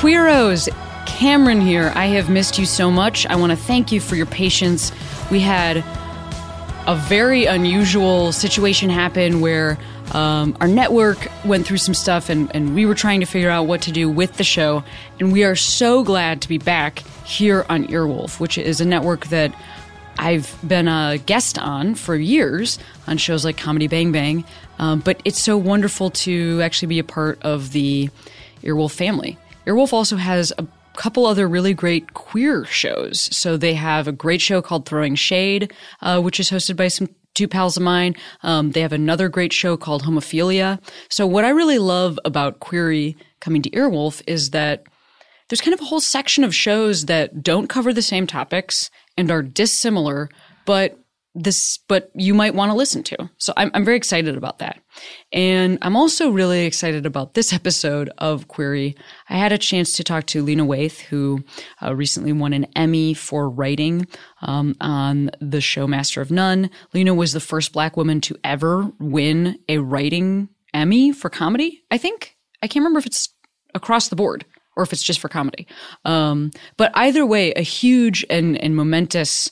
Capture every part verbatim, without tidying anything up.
Queeros, Cameron here. I have missed you so much. I want to thank you for your patience. We had a very unusual situation happen where um, our network went through some stuff and, and we were trying to figure out what to do with the show. And we are so glad to be back here on Earwolf, which is a network that I've been a guest on for years on shows like Comedy Bang Bang. Um, but it's so wonderful to actually be a part of the Earwolf family. Earwolf also has a couple other really great queer shows. So they have a great show called Throwing Shade, uh, which is hosted by some two pals of mine. Um, they have another great show called Homophilia. So what I really love about Queery coming to Earwolf is that there's kind of a whole section of shows that don't cover the same topics and are dissimilar, but this, but you might want to listen to. So I'm, I'm very excited about that. And I'm also really excited about this episode of Queery. I had a chance to talk to Lena Waithe, who uh, recently won an Emmy for writing um, on the show Master of None. Lena was the first Black woman to ever win a writing Emmy for comedy, I think. I can't remember if it's across the board or if it's just for comedy. Um, but either way, a huge and, and momentous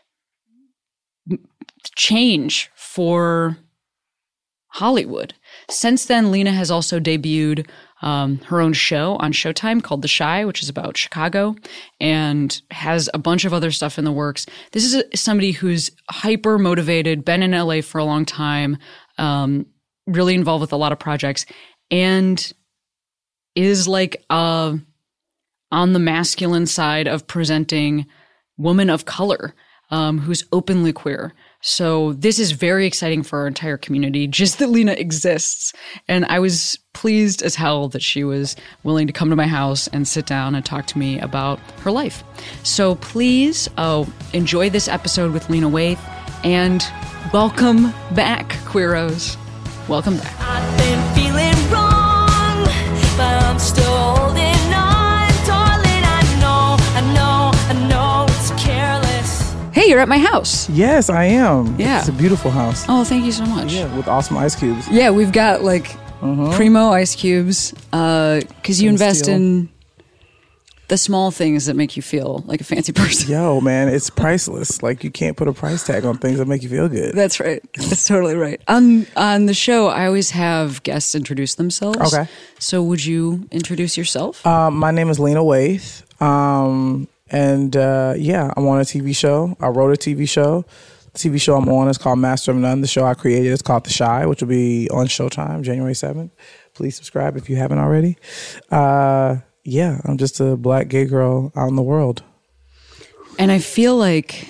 change for Hollywood. Since then, Lena has also debuted um, her own show on Showtime called The Chi, which is about Chicago, and has a bunch of other stuff in the works. This is a, somebody who's hyper motivated, been in L A for a long time, um, really involved with a lot of projects, and is like uh, on the masculine side of presenting woman of color um, who's openly queer. So this is very exciting for our entire community, just that Lena exists. And I was pleased as hell that she was willing to come to my house and sit down and talk to me about her life. So please oh, enjoy this episode with Lena Waithe, and welcome back, Queeros. Welcome back. I've been feeling wrong, but I'm still holding on. Darling, I know, I know, I know it's careless. Hey, you're at my house. Yes, I am. Yeah. It's a beautiful house. Oh, thank you so much. Yeah, with awesome ice cubes. Yeah, we've got like Mhm. primo ice cubes because you Stainless invest steel. in the small things that make you feel like a fancy person. Yo, man, it's priceless. Like, you can't put a price tag on things that make you feel good. That's right. That's totally right. On on the show, I always have guests introduce themselves. Okay. So would you introduce yourself? Um, my name is Lena Waithe. Um, and uh, yeah, I'm on a T V show. I wrote a T V show. The T V show I'm on is called Master of None. The show I created is called The Chi, which will be on Showtime January seventh. Please subscribe if you haven't already. Uh, yeah, I'm just a Black gay girl out in the world. And I feel like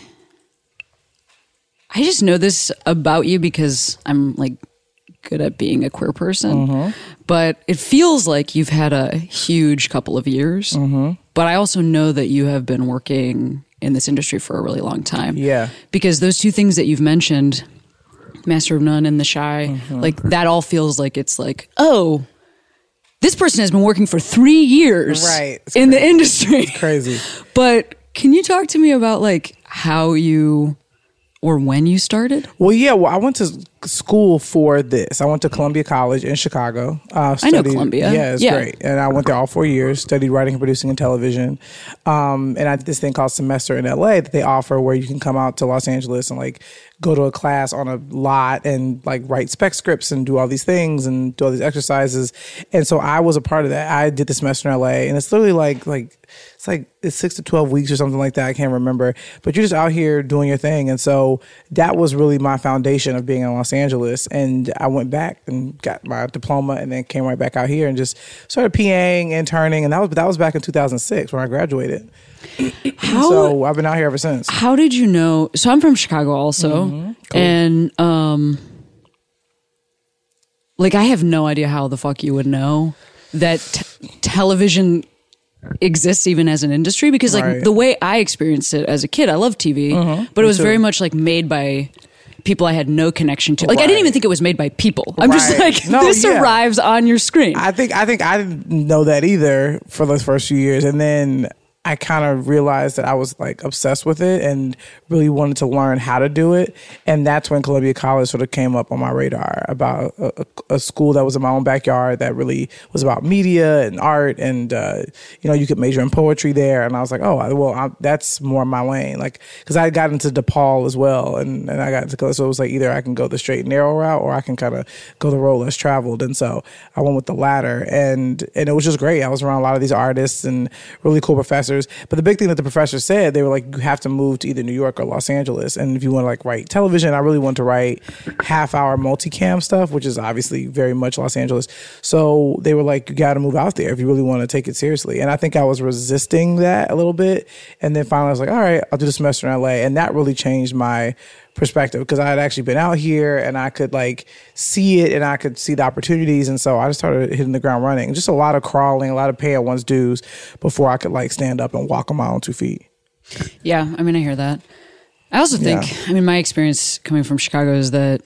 I just know this about you because I'm like good at being a queer person. Mm-hmm. But it feels like you've had a huge couple of years. Mm-hmm. But I also know that you have been working in this industry for a really long time. Yeah. Because those two things that you've mentioned, Master of None and The Chi, Mm-hmm. like that all feels like it's like, oh, this person has been working for three years Right. It's in the crazy. industry. It's crazy. But can you talk to me about like how you or when you started? Well, yeah. Well, I went to school for this. I went to Columbia College in Chicago. Uh, I know studied- Columbia. Yeah, it's Yeah. great. And I went there all four years, studied writing and producing and television. Um, and I did this thing called Semester in L A that they offer where you can come out to Los Angeles and like go to a class on a lot and like write spec scripts and do all these things and do all these exercises. And so I was a part of that. I did the semester in L A, and it's literally like like it's like it's six to twelve weeks or something like that. I can't remember. But you're just out here doing your thing. And so that was really my foundation of being in Los Angeles. And I went back and got my diploma and then came right back out here and just started PAing, interning. And that was that was back in two thousand six when I graduated. How, So I've been out here ever since. how did you know? So I'm from Chicago also. Mm-hmm. Cool. And um, like I have no idea how the fuck you would know that t- television exists even as an industry, because like Right. the way I experienced it as a kid, I loved T V, Mm-hmm. but it was too. very much like made by people I had no connection to. Like I didn't Right. even think it was made by people. I'm just Right. like, No, this yeah. arrives on your screen. I think I think I didn't know that either for those first few years, and then I kind of realized that I was like obsessed with it and really wanted to learn how to do it. And that's when Columbia College sort of came up on my radar, about a, a, a school that was in my own backyard that really was about media and art. And, uh, you know, you could major in poetry there. And I was like, oh, well, I, that's more my lane. Like, because I got into DePaul as well. And, and I got into, so it was like either I can go the straight and narrow route or I can kind of go the road less traveled. And so I went with the latter. And, and it was just great. I was around a lot of these artists and really cool professors. But the big thing that the professor said, they were like, you have to move to either New York or Los Angeles. And if you want to like write television, I really want to write half hour multicam stuff, which is obviously very much Los Angeles. So they were like, you got to move out there if you really want to take it seriously. And I think I was resisting that a little bit. And then finally I was like, all right, I'll do the semester in L A. And that really changed my perspective, because I had actually been out here and I could like see it and I could see the opportunities. And so I just started hitting the ground running. Just a lot of crawling, a lot of paying one's dues before I could like stand up and walk on my own two feet. Yeah, I mean, I hear that. I also think, yeah. I mean, my experience coming from Chicago is that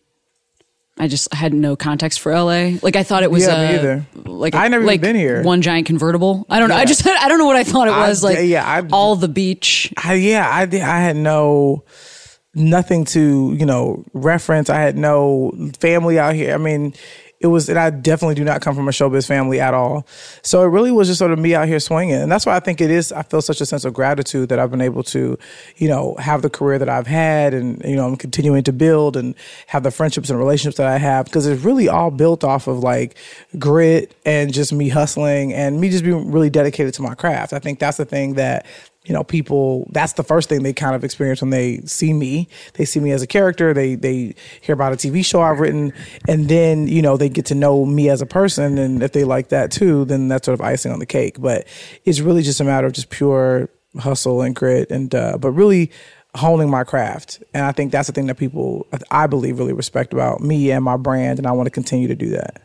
I just had no context for L A. Like I thought it was yeah, a, me either. like I never like even been here. One giant convertible. I don't know. Yeah. I just I don't know what I thought it was. I, like yeah, I, all the beach. I, yeah, I I had no. nothing to, you know, reference. I had no family out here. I mean, it was, and I definitely do not come from a showbiz family at all. So it really was just sort of me out here swinging. And that's why I think it is, I feel such a sense of gratitude that I've been able to, you know, have the career that I've had and, you know, I'm continuing to build and have the friendships and relationships that I have, because it's really all built off of like grit and just me hustling and me just being really dedicated to my craft. I think that's the thing that, you know, people, that's the first thing they kind of experience when they see me. They see me as a character. They they hear about a T V show I've written. And then, you know, they get to know me as a person. And if they like that too, then that's sort of icing on the cake. But it's really just a matter of just pure hustle and grit and, uh, but really honing my craft. And I think that's the thing that people, I believe, really respect about me and my brand. And I want to continue to do that.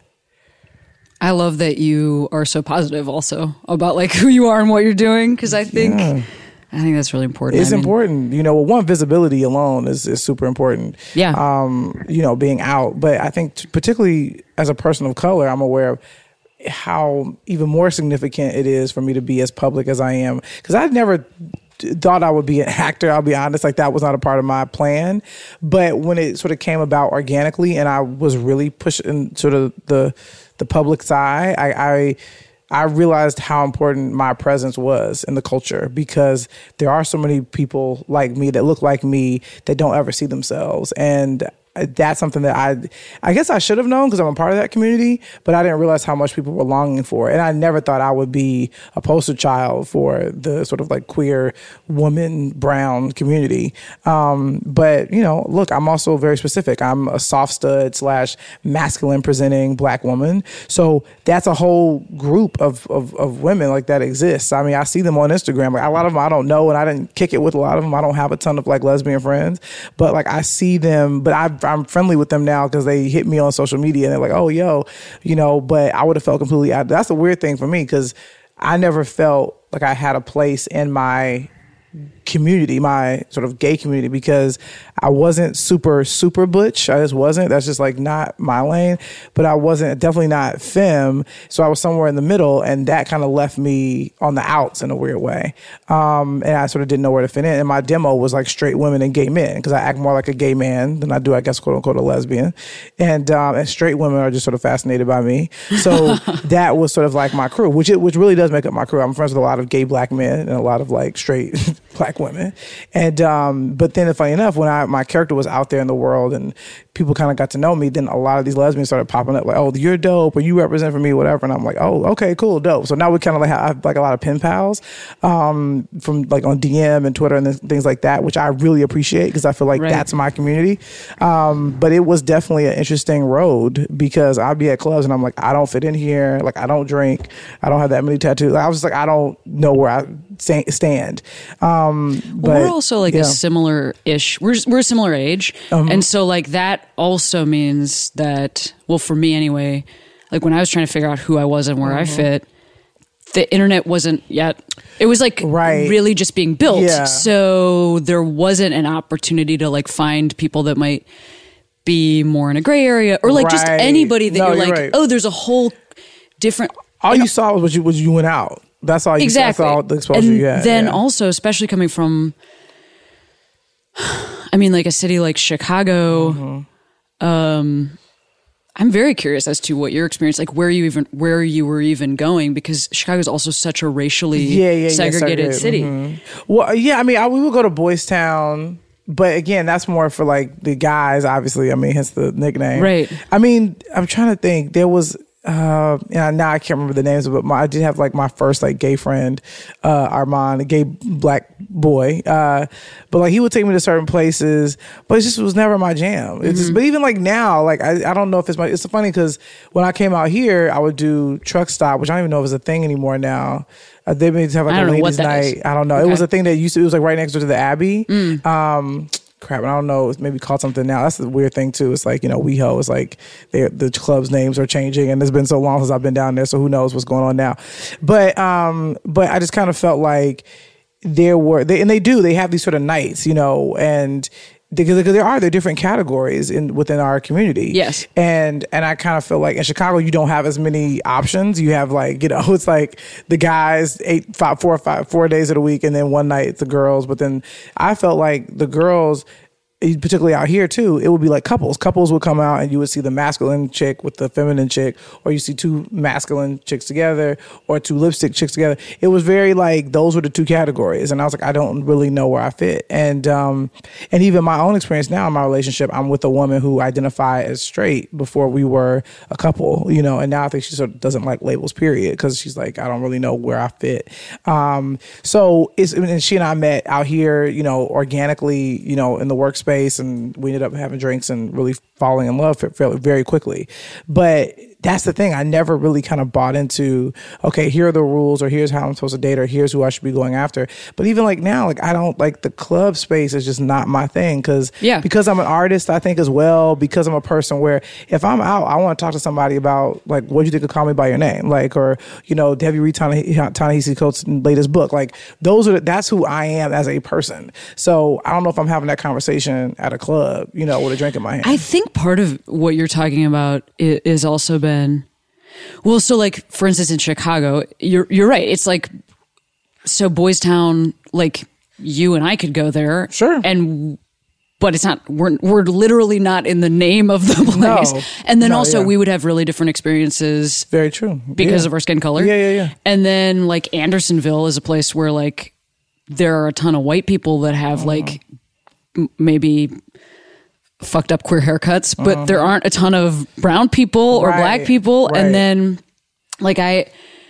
I love that you are so positive also about like who you are and what you're doing, because I think yeah. I think that's really important. It's I mean, important. You know, well, one, visibility alone is, is super important. Yeah. Um, you know, being out. But I think t- particularly as a person of color, I'm aware of how even more significant it is for me to be as public as I am. Because I'd never thought I would be an actor. I'll be honest, like that was not a part of my plan. But when it sort of came about organically and I was really pushing sort of the the public's eye, I, I I realized how important my presence was in the culture, because there are so many people like me that look like me that don't ever see themselves. And that's something that I, I guess I should have known because I'm a part of that community, but I didn't realize how much people were longing for it. And I never thought I would be a poster child for the sort of like queer woman, brown community. Um, but, you know, look, I'm also very specific. I'm a soft stud slash masculine presenting black woman. So that's a whole group of, of, of women like that exists. I mean, I see them on Instagram. Like a lot of them I don't know, and I didn't kick it with a lot of them. I don't have a ton of like lesbian friends, but like I see them, but I've I'm friendly with them now because they hit me on social media and they're like, oh, yo, you know, but I would have felt completely out. That's a weird thing for me because I never felt like I had a place in my community, my sort of gay community, because I wasn't super, super butch. I just wasn't. That's just like not my lane. But I wasn't, definitely not femme. So I was somewhere in the middle, and that kind of left me on the outs in a weird way. Um, and I sort of didn't know where to fit in. And my demo was like straight women and gay men, because I act more like a gay man than I do, I guess, quote unquote, a lesbian. And um, and straight women are just sort of fascinated by me. So that was sort of like my crew, which it, which really does make up my crew. I'm friends with a lot of gay black men and a lot of like straight black women. And um, but then, funny enough, when I my character was out there in the world and people kind of got to know me, then a lot of these lesbians started popping up like, oh, you're dope, or you represent for me, whatever. And I'm like, oh, okay, cool, dope. So now we kind of like have like a lot of pen pals um, from like on D M and Twitter and things like that, which I really appreciate because I feel like right. that's my community. Um, but it was definitely an interesting road because I'd be at clubs and I'm like, I don't fit in here. Like, I don't drink. I don't have that many tattoos. Like, I was just like, I don't know where I stand. Um, but well, we're also like yeah. a similar-ish, we're, we're a similar age. Um, and so like that also means that, well, for me anyway, like when I was trying to figure out who I was and where mm-hmm. I fit, the internet wasn't yet, it was like right. really just being built. Yeah. So there wasn't an opportunity to like find people that might be more in a gray area or like right. just anybody that no, you're, you're like, right. oh, there's a whole different. All you, you know, saw was what you, was you went out. That's all you exactly. That's all the exposure and you had. then yeah. also, especially coming from, I mean, like a city like Chicago, Mm-hmm. um, I'm very curious as to what your experience, like where you even where you were even going, because Chicago is also such a racially yeah, yeah, segregated yeah, city. Mm-hmm. Well, yeah, I mean, I, we would go to Boys Town, but again, that's more for like the guys. Obviously, I mean, hence the nickname, right? I mean, I'm trying to think. There was. Uh, yeah, now I can't remember the names, but my, I did have like my first like gay friend, uh, Armand, a gay black boy. Uh, but like he would take me to certain places, but it just was never my jam. It's just, but even like now, like I, I don't know if it's my. It's funny because when I came out here, I would do truck stop, which I don't even know if it's a thing anymore now. Uh, they may have like I a don't know what ladies' that night. is. I don't know. Okay. It was a thing that used to. It was like right next door to the Abbey. Um, crap, I don't know. It's maybe called something now. That's the weird thing too. It's like, you know, WeHo. It's like they, the club's names are changing, and it's been so long since I've been down there, so who knows what's going on now. But um, but I just kind of felt like there were, they, and they do. They have these sort of nights, you know, and because there are there are different categories in within our community. Yes. And and I kind of feel like in Chicago you don't have as many options. You have like, you know, it's like the guys eight five four or five four days of the week, and then one night it's the girls. But then I felt like the girls, particularly out here too, it would be like couples. Couples would come out and you would see the masculine chick with the feminine chick, or you see two masculine chicks together, or two lipstick chicks together. It was very like those were the two categories, and I was like, I don't really know where I fit. And um, and even my own experience now in my relationship, I'm with a woman who identified as straight before we were a couple, you know, and now I think she sort of doesn't like labels, period, because she's like, I don't really know where I fit. Um, so it's and she and I met out here, you know, organically, you know, in the workspace. And we ended up having drinks and really falling in love fairly very quickly. But that's the thing. I never really kind of bought into, okay, here are the rules, or here's how I'm supposed to date, or here's who I should be going after. But even like now, like I don't like the club space is just not my thing. Cause yeah. because I'm an artist, I think as well, because I'm a person where if I'm out, I want to talk to somebody about like, what do you think of Call Me By Your Name? Like, or, you know, have you read Ta-Nehisi Coates' latest book? Like those are, that's who I am as a person. So I don't know if I'm having that conversation at a club, you know, with a drink in my hand. I think part of what you're talking about is also been, well, so like, for instance, in Chicago, you're you're right. It's like, so Boys Town, like you and I could go there. Sure. And, but it's not, we're, we're literally not in the name of the place. No. And then No, also yeah. we would have really different experiences. Very true. Because yeah. of our skin color. Yeah, yeah, yeah. And then like Andersonville is a place where like there are a ton of white people that have uh-huh. like m- maybe fucked up queer haircuts, but uh-huh. there aren't a ton of brown people or Right, black people. right. And then like I,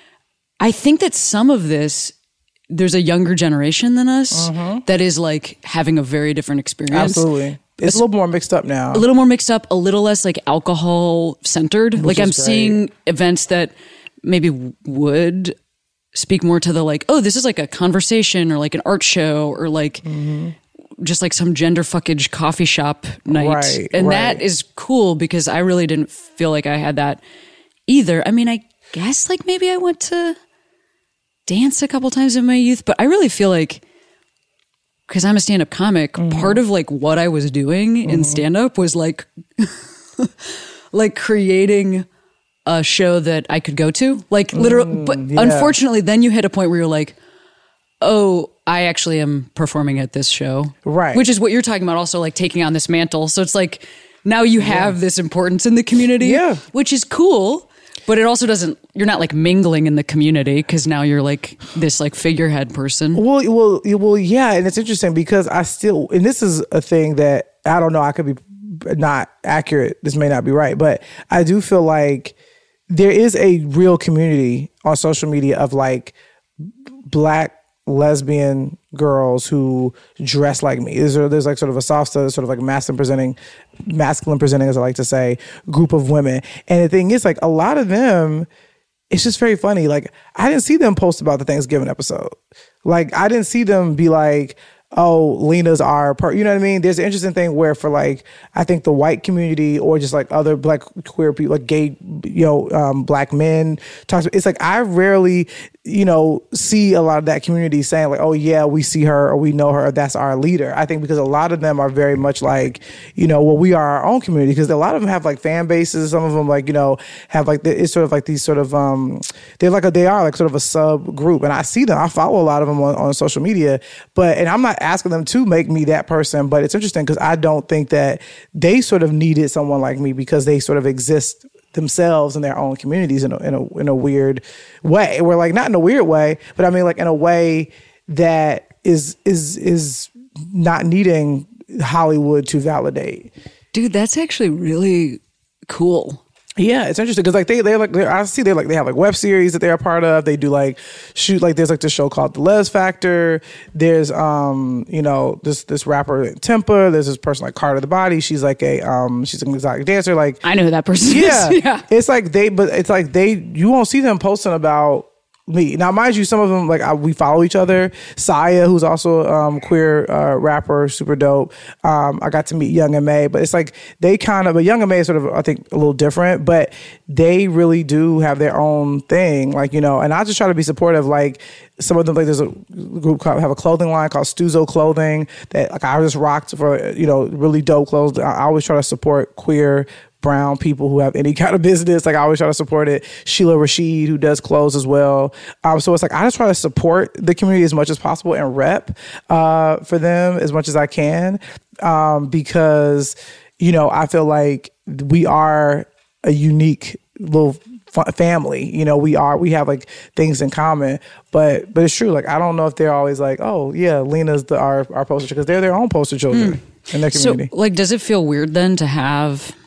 I think that some of this, there's a younger generation than us uh-huh. that is like having a very different experience. Absolutely. It's a little more mixed up now. A little more mixed up, a little less like alcohol centered. Like I'm is great. seeing events that maybe would speak more to the like, oh, this is like a conversation or like an art show or like mm-hmm. just like some gender fuckage coffee shop night. Right, and right. that is cool because I really didn't feel like I had that either. I mean, I guess like maybe I went to dance a couple times in my youth, but I really feel like, because I'm a stand-up comic, mm-hmm. part of like what I was doing mm-hmm. in stand-up was like like creating a show that I could go to. Like literally, mm, but yeah. unfortunately then you hit a point where you're like, oh, I actually am performing at this show. Right. Which is what you're talking about, also like taking on this mantle. So it's like now you have yeah. this importance in the community, yeah. which is cool. But it also doesn't, you're not like mingling in the community because now you're like this like figurehead person. Well, well, well, yeah. And it's interesting because I still, and this is a thing that I don't know, I could be not accurate. This may not be right, but I do feel like there is a real community on social media of like black lesbian girls who dress like me. There's, there's like sort of a soft, sort of like masculine presenting, masculine presenting, as I like to say, group of women. And the thing is, like, a lot of them, it's just very funny. Like, I didn't see them post about the Thanksgiving episode. Like, I didn't see them be like, oh, Lena's our, per-, you know what I mean? There's an interesting thing where for like, I think the white community or just like other black queer people, like gay, you know, um, black men, talks. It's like I rarely, you know, see a lot of that community saying like, oh yeah, we see her or we know her, or that's our leader. I think because a lot of them are very much like, you know, well, we are our own community, because a lot of them have like fan bases. Some of them like, you know, have like, it's sort of like these sort of, um, they're like a, they are like sort of a sub group, and I see them. I follow a lot of them on, on social media, but, and I'm not asking them to make me that person, but it's interesting because I don't think that they sort of needed someone like me because they sort of exist themselves in their own communities in a, in a, in a weird way. We're like, not in a weird way, but I mean like in a way that is, is, is not needing Hollywood to validate. Dude, that's actually really cool. Yeah, it's interesting because like they they like they're, I see they like they have like web series that they're a part of. They do like shoot like there's like this show called The Les Factor. There's um you know this this rapper Tempa. There's this person like Carter the Body. She's like a um she's an exotic dancer. Like I know who that person yeah, is. Yeah, it's like they but it's like they you won't see them posting about me. Now, mind you, some of them, like, I, we follow each other. Saya, who's also a um, queer uh, rapper, super dope. Um, I got to meet Young and May, but it's like they kind of, but Young and May is sort of, I think, a little different, but they really do have their own thing. Like, you know, and I just try to be supportive. Like, some of them, like, there's a group called, have a clothing line called Stuzo Clothing that, like, I just rocked for, you know, really dope clothes. I, I always try to support queer brown people who have any kind of business. Like I always try to support it. Sheila Rashid, who does clothes as well. Um, so it's like, I just try to support the community as much as possible and rep uh, for them as much as I can. Um, because, you know, I feel like we are a unique little f- family. You know, we are, we have like things in common, but, but it's true. Like, I don't know if they're always like, oh yeah, Lena's the, our, our poster, because they're their own poster children mm. in their community. So like, does it feel weird then to have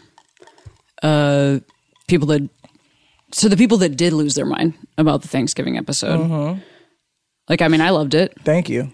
uh people that so the people that did lose their mind about the Thanksgiving episode, mm-hmm. like I mean I loved it, thank you,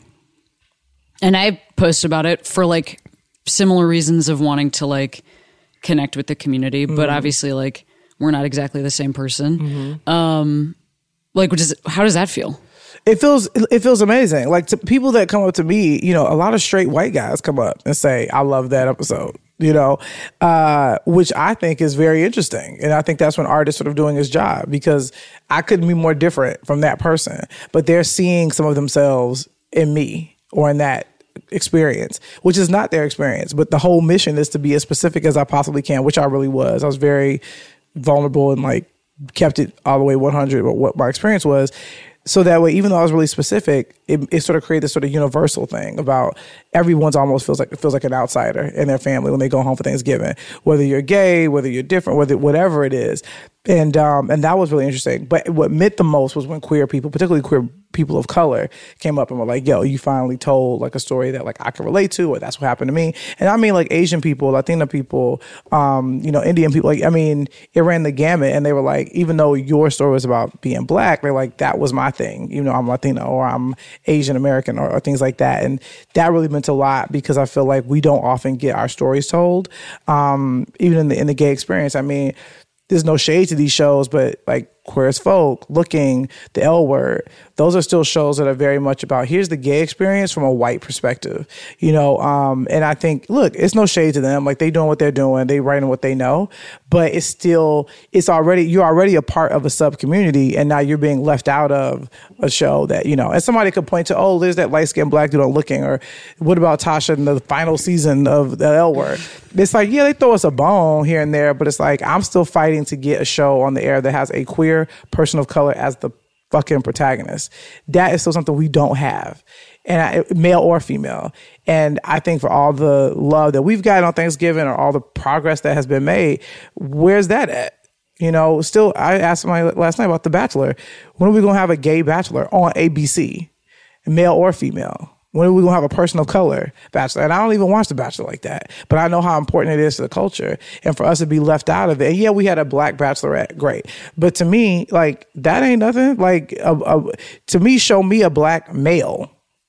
and I posted about it for like similar reasons of wanting to like connect with the community, mm-hmm. but obviously like we're not exactly the same person. Mm-hmm. um like what does how does that feel? It feels it feels amazing. Like to people that come up to me, you know, a lot of straight white guys come up and say, I love that episode, you know, uh, which I think is very interesting. And I think that's when art is sort of doing his job, because I couldn't be more different from that person, but they're seeing some of themselves in me or in that experience, which is not their experience. But the whole mission is to be as specific as I possibly can, which I really was. I was very vulnerable and like kept it all the way one hundred, but what my experience was. So that way, even though I was really specific, it, it sort of created this sort of universal thing about everyone's almost feels like it feels like an outsider in their family when they go home for Thanksgiving, whether you're gay, whether you're different, whether whatever it is. And um, and that was really interesting. But what meant the most was when queer people, particularly queer people of color, came up and were like, yo, you finally told like a story that like I can relate to, or that's what happened to me. And I mean like Asian people, Latina people, um, you know, Indian people, like, I mean, it ran the gamut. And they were like, even though your story was about being black, they're like, that was my thing. You know, I'm Latina or I'm Asian American or, or things like that. And that really meant a lot, because I feel like we don't often get our stories told, um, even in the in the gay experience. I mean, there's no shade to these shows, but like Queer as Folk, Looking, The L Word, those are still shows that are very much about here's the gay experience from a white perspective, you know. Um, and I think, look, it's no shade to them. Like they doing what they're doing, they writing what they know, but it's still, it's already, you're already a part of a sub community, and now you're being left out of a show that, you know, and somebody could point to, oh, there's that light skinned black dude on Looking, or what about Tasha in the final season of The L Word? It's like, yeah, they throw us a bone here and there, but it's like, I'm still fighting to get a show on the air that has a queer person of color as the fucking protagonist. That is still something we don't have, and I, male or female. And I think for all the love that we've gotten on Thanksgiving, or all the progress that has been made, where's that at? You know, still, I asked my last night about The Bachelor. When are we going to have a gay bachelor on A B C, male or female? When are we going to have a person of color bachelor? And I don't even watch The Bachelor like that, but I know how important it is to the culture. And for us to be left out of it, and yeah, we had a black bachelorette, great. But to me, like, that ain't nothing. Like, a, a, to me, show me a black male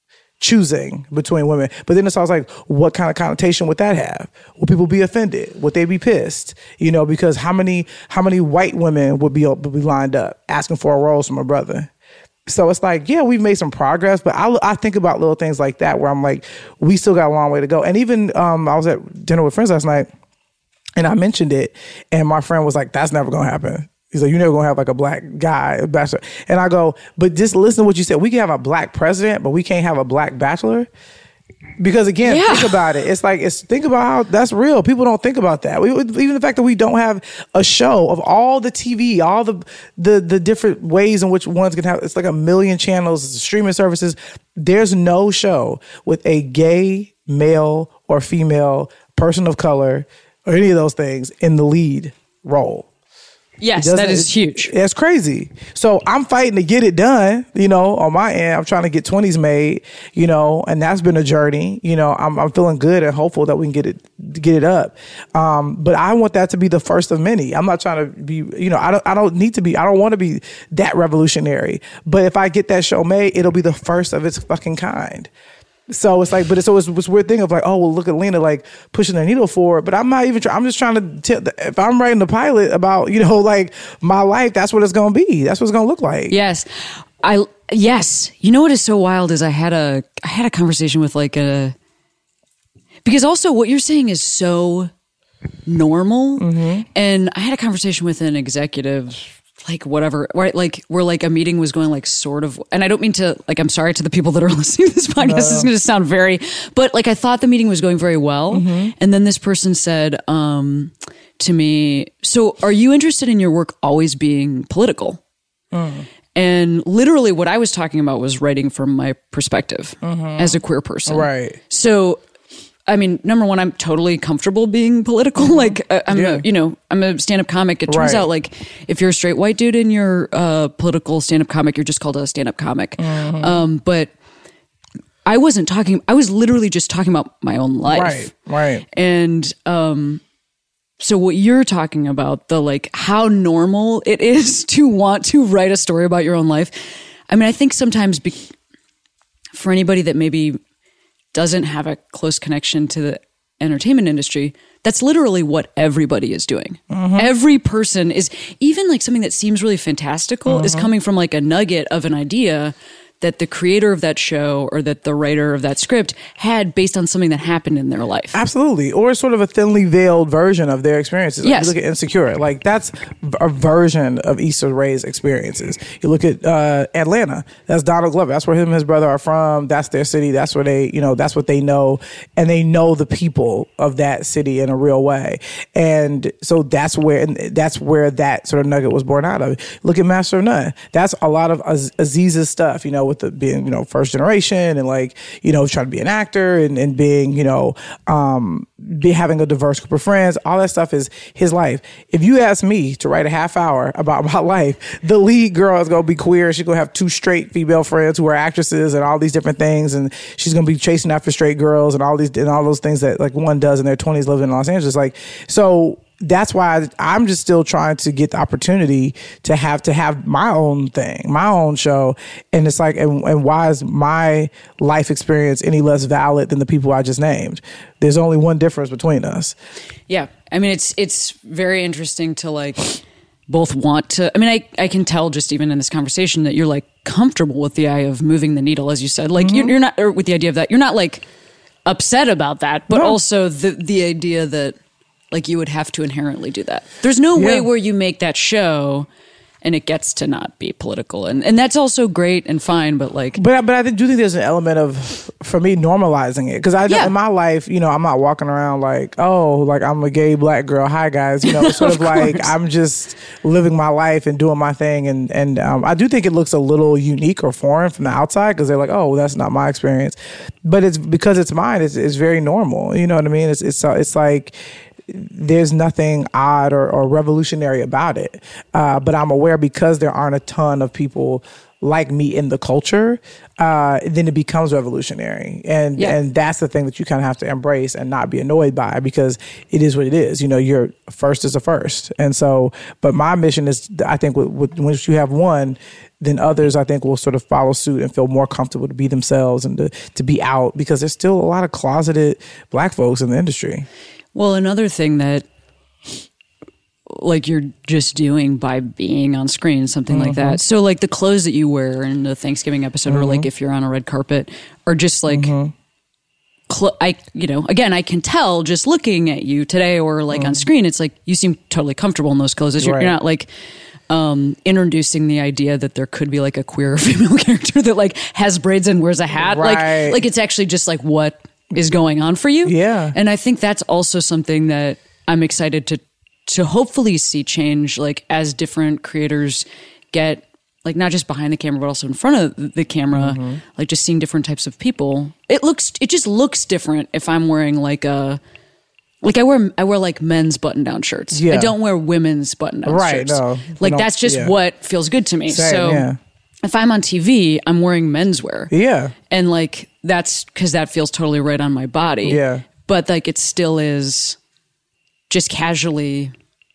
choosing between women. But then it's always like, what kind of connotation would that have? Would people be offended? Would they be pissed? You know, because how many how many white women would be, would be lined up asking for a rose from a brother? So it's like, yeah, we've made some progress, but I, I think about little things like that where I'm like, we still got a long way to go. And even um, I was at dinner with friends last night and I mentioned it and my friend was like, that's never going to happen. He's like, you're never going to have like a black guy, a bachelor. And I go, but just listen to what you said. We can have a black president, but we can't have a black bachelor. Because again, Yeah. think about it. It's like, it's think about how that's real. People don't think about that. We, even the fact that we don't have a show of all the T V, all the the the different ways in which ones can have. It's like a million channels, streaming services. There's no show with a gay male or female person of color or any of those things in the lead role. Yes, Doesn't- that is huge. It's crazy. So I'm fighting to get it done, you know, on my end. I'm trying to get twenties made, you know, and that's been a journey. You know, I'm, I'm feeling good and hopeful that we can get it get it up. Um, but I want that to be the first of many. I'm not trying to be, you know, I don't I don't need to be, I don't want to be that revolutionary. But if I get that show made, it'll be the first of its fucking kind. So it's like, but it's always this weird thing of like, oh, well, look at Lena like pushing the needle forward. But I'm not even trying. I'm just trying to tell. If I'm writing the pilot about, you know, like my life, that's what it's going to be. That's what it's going to look like. Yes. I yes. You know what is so wild is I had a I had a conversation with like a because also what you're saying is so normal. Mm-hmm. And I had a conversation with an executive like whatever, right? Like where like a meeting was going like sort of, and I don't mean to like, I'm sorry to the people that are listening to this podcast. No. This is going to sound very, but like I thought the meeting was going very well. Mm-hmm. And then this person said um, to me, so are you interested in your work always being political? Mm. And literally what I was talking about was writing from my perspective mm-hmm. as a queer person. Right. So I mean, number one, I'm totally comfortable being political. Like, uh, I'm, yeah. a, you know, I'm a stand-up comic. It turns right. out, like, if you're a straight white dude and you're a political stand-up comic, you're just called a stand-up comic. Mm-hmm. Um, but I wasn't talking. I was literally just talking about my own life. Right. Right. And um, so, what you're talking about, the like how normal it is to want to write a story about your own life. I mean, I think sometimes be- for anybody that maybe doesn't have a close connection to the entertainment industry, that's literally what everybody is doing. Mm-hmm. Every person is, even like something that seems really fantastical mm-hmm. is coming from like a nugget of an idea that the creator of that show or that the writer of that script had based on something that happened in their life. Absolutely. Or sort of a thinly veiled version of their experiences. Like yes. You look at Insecure. Like that's a version of Issa Rae's experiences. You look at uh, Atlanta. That's Donald Glover. That's where him and his brother are from. That's their city. That's where they, you know, that's what they know. And they know the people of that city in a real way. And so that's where, and that's where that sort of nugget was born out of. Look at Master of None. That's a lot of Az- Aziz's stuff, you know, with the being, you know, first generation and like, you know, trying to be an actor and, and being, you know, um, be having a diverse group of friends. All that stuff is his life. If you ask me to write a half hour about my life, the lead girl is going to be queer. She's going to have two straight female friends who are actresses and all these different things. And she's going to be chasing after straight girls and all these, and all those things that like one does in their twenties living in Los Angeles. Like, so that's why I'm just still trying to get the opportunity to have to have my own thing, my own show. And it's like, and, and why is my life experience any less valid than the people I just named? There's only one difference between us. Yeah. I mean, it's, it's very interesting to like both want to, I mean, I, I can tell just even in this conversation that you're like comfortable with the idea of moving the needle, as you said, like mm-hmm. you're, you're not, or with the idea of that, you're not like upset about that, but no. also the, the idea that, like you would have to inherently do that. There's no yeah. way where you make that show and it gets to not be political. And and that's also great and fine, but like... But, but I do think there's an element of, for me, normalizing it. Because I yeah. in my life, you know, I'm not walking around like, oh, like I'm a gay black girl. Hi, guys. You know, it's sort of, of like I'm just living my life and doing my thing. And, and um, I do think it looks a little unique or foreign from the outside because they're like, oh, that's not my experience. But it's because it's mine. It's, it's very normal. You know what I mean? It's It's, it's like... there's nothing odd or, or revolutionary about it. Uh, but I'm aware because there aren't a ton of people like me in the culture, uh, then it becomes revolutionary. And yeah. and that's the thing that you kind of have to embrace and not be annoyed by because it is what it is. You know, your first is a first. And so, but my mission is, I think, with, with, once you have one, then others, I think, will sort of follow suit and feel more comfortable to be themselves and to, to be out because there's still a lot of closeted black folks in the industry. Well, another thing that like you're just doing by being on screen, something like that. So like the clothes that you wear in the Thanksgiving episode, or like if you're on a red carpet, are just like, cl- I, you know, again, I can tell just looking at you today or like on screen, it's like you seem totally comfortable in those clothes. You're, Right. you're not like um, introducing the idea that there could be like a queer female character that like has braids and wears a hat. Right. Like, like it's actually just like what is going on for you. Yeah. And I think that's also something that I'm excited to to hopefully see change, like as different creators get, like not just behind the camera, but also in front of the camera, Mm-hmm. like just seeing different types of people. It looks, it just looks different if I'm wearing like a, like I wear, I wear like men's button down shirts. Yeah. I don't wear women's button down Right, shirts. no. Like No, that's just yeah. what feels good to me. Same, so yeah. if I'm on T V, I'm wearing menswear. Yeah. And like that's because that feels totally right on my body. Yeah. But like it still is just casually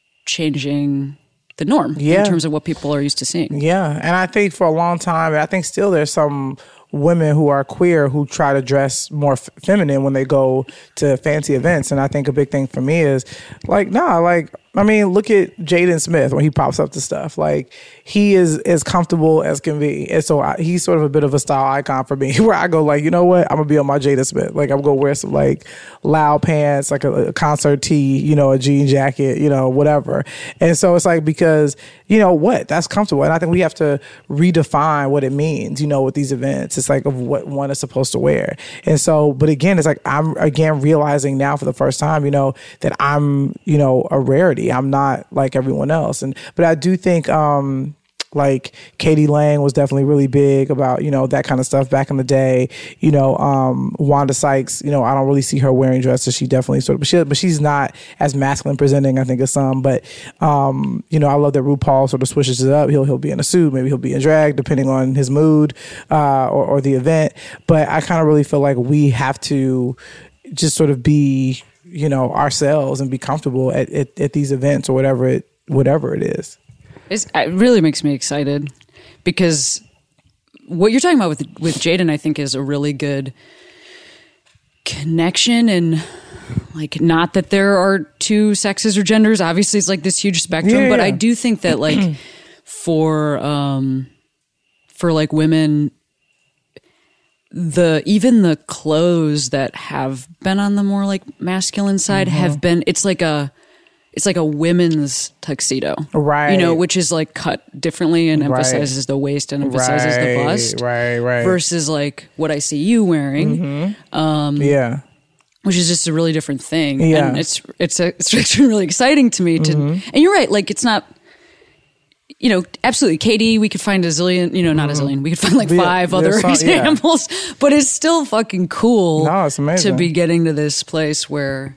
changing the norm Yeah. in terms of what people are used to seeing. Yeah, and I think for a long time, I think still there's some women who are queer who try to dress more f- feminine when they go to fancy events. And I think a big thing for me is like, nah, like, I mean, look at Jaden Smith when he pops up to stuff. Like, he is as comfortable as can be. And so I, he's sort of a bit of a style icon for me where I go like, you know what? I'm going to be on my Jaden Smith. Like, I'm going to wear some like loud pants, like a, a concert tee, you know, a jean jacket, you know, whatever. And so it's like, because, you know what? That's comfortable. And I think we have to redefine what it means, you know, with these events. It's like of what one is supposed to wear. And so, but again, it's like, I'm again realizing now for the first time, you know, that I'm, you know, a rarity. I'm not like everyone else. And, but I do think, um, like Katie Lang was definitely really big about, you know, that kind of stuff back in the day. You know, um, Wanda Sykes, you know, I don't really see her wearing dresses. She definitely sort of, but, she, but she's not as masculine presenting, I think, as some. But, um, you know, I love that RuPaul sort of switches it up. He'll, he'll be in a suit, maybe he'll be in drag, depending on his mood uh, or, or the event. But I kind of really feel like we have to just sort of be, you know, ourselves and be comfortable at, at, at these events or whatever it, whatever it is. It's, it really makes me excited because what you're talking about with with Jaden, I think, is a really good connection. And like, not that there are two sexes or genders. Obviously, it's like this huge spectrum. Yeah, but yeah. I do think that like for um, for like women, the even the clothes that have been on the more like masculine side Mm-hmm. have been. It's like a. It's like a women's tuxedo, Right. You know, which is like cut differently and Right. emphasizes the waist and emphasizes Right, the bust, right, right. Versus like what I see you wearing, Yeah. which is just a really different thing. Yeah. And it's it's a, it's actually really exciting to me to. Mm-hmm. And you're right, like it's not. You know, absolutely. Katie, we could find a zillion, you know, not a zillion. We could find like Mm-hmm. Yeah, five other there's some- yeah. examples, but it's still fucking cool No, it's amazing. to be getting to this place where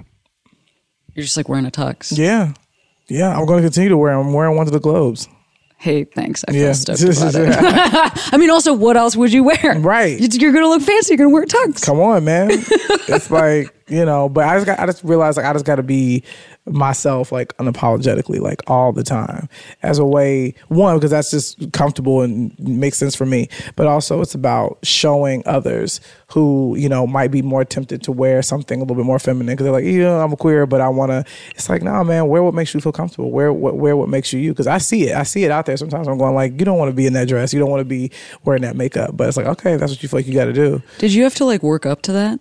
you're just like wearing a tux. Yeah. Yeah. I'm going to continue to wear them. I'm wearing one to the Globes. Hey, thanks. I feel Yeah. stoked about it. I mean, also, what else would you wear? Right. You- You're going to look fancy. You're going to wear a tux. Come on, man. It's like, you know, but I just got, I just realized like I just got to be myself like unapologetically like all the time as a way, one, because that's just comfortable and makes sense for me, but also it's about showing others who, you know, might be more tempted to wear something a little bit more feminine because they're like, yeah, I'm a queer, but I want to, it's like, nah, man, wear what makes you feel comfortable. Wear what, wear what makes you you. Because I see it. I see it out there sometimes. I'm going like, you don't want to be in that dress. You don't want to be wearing that makeup. But it's like, okay, that's what you feel like you got to do. Did you have to like work up to that?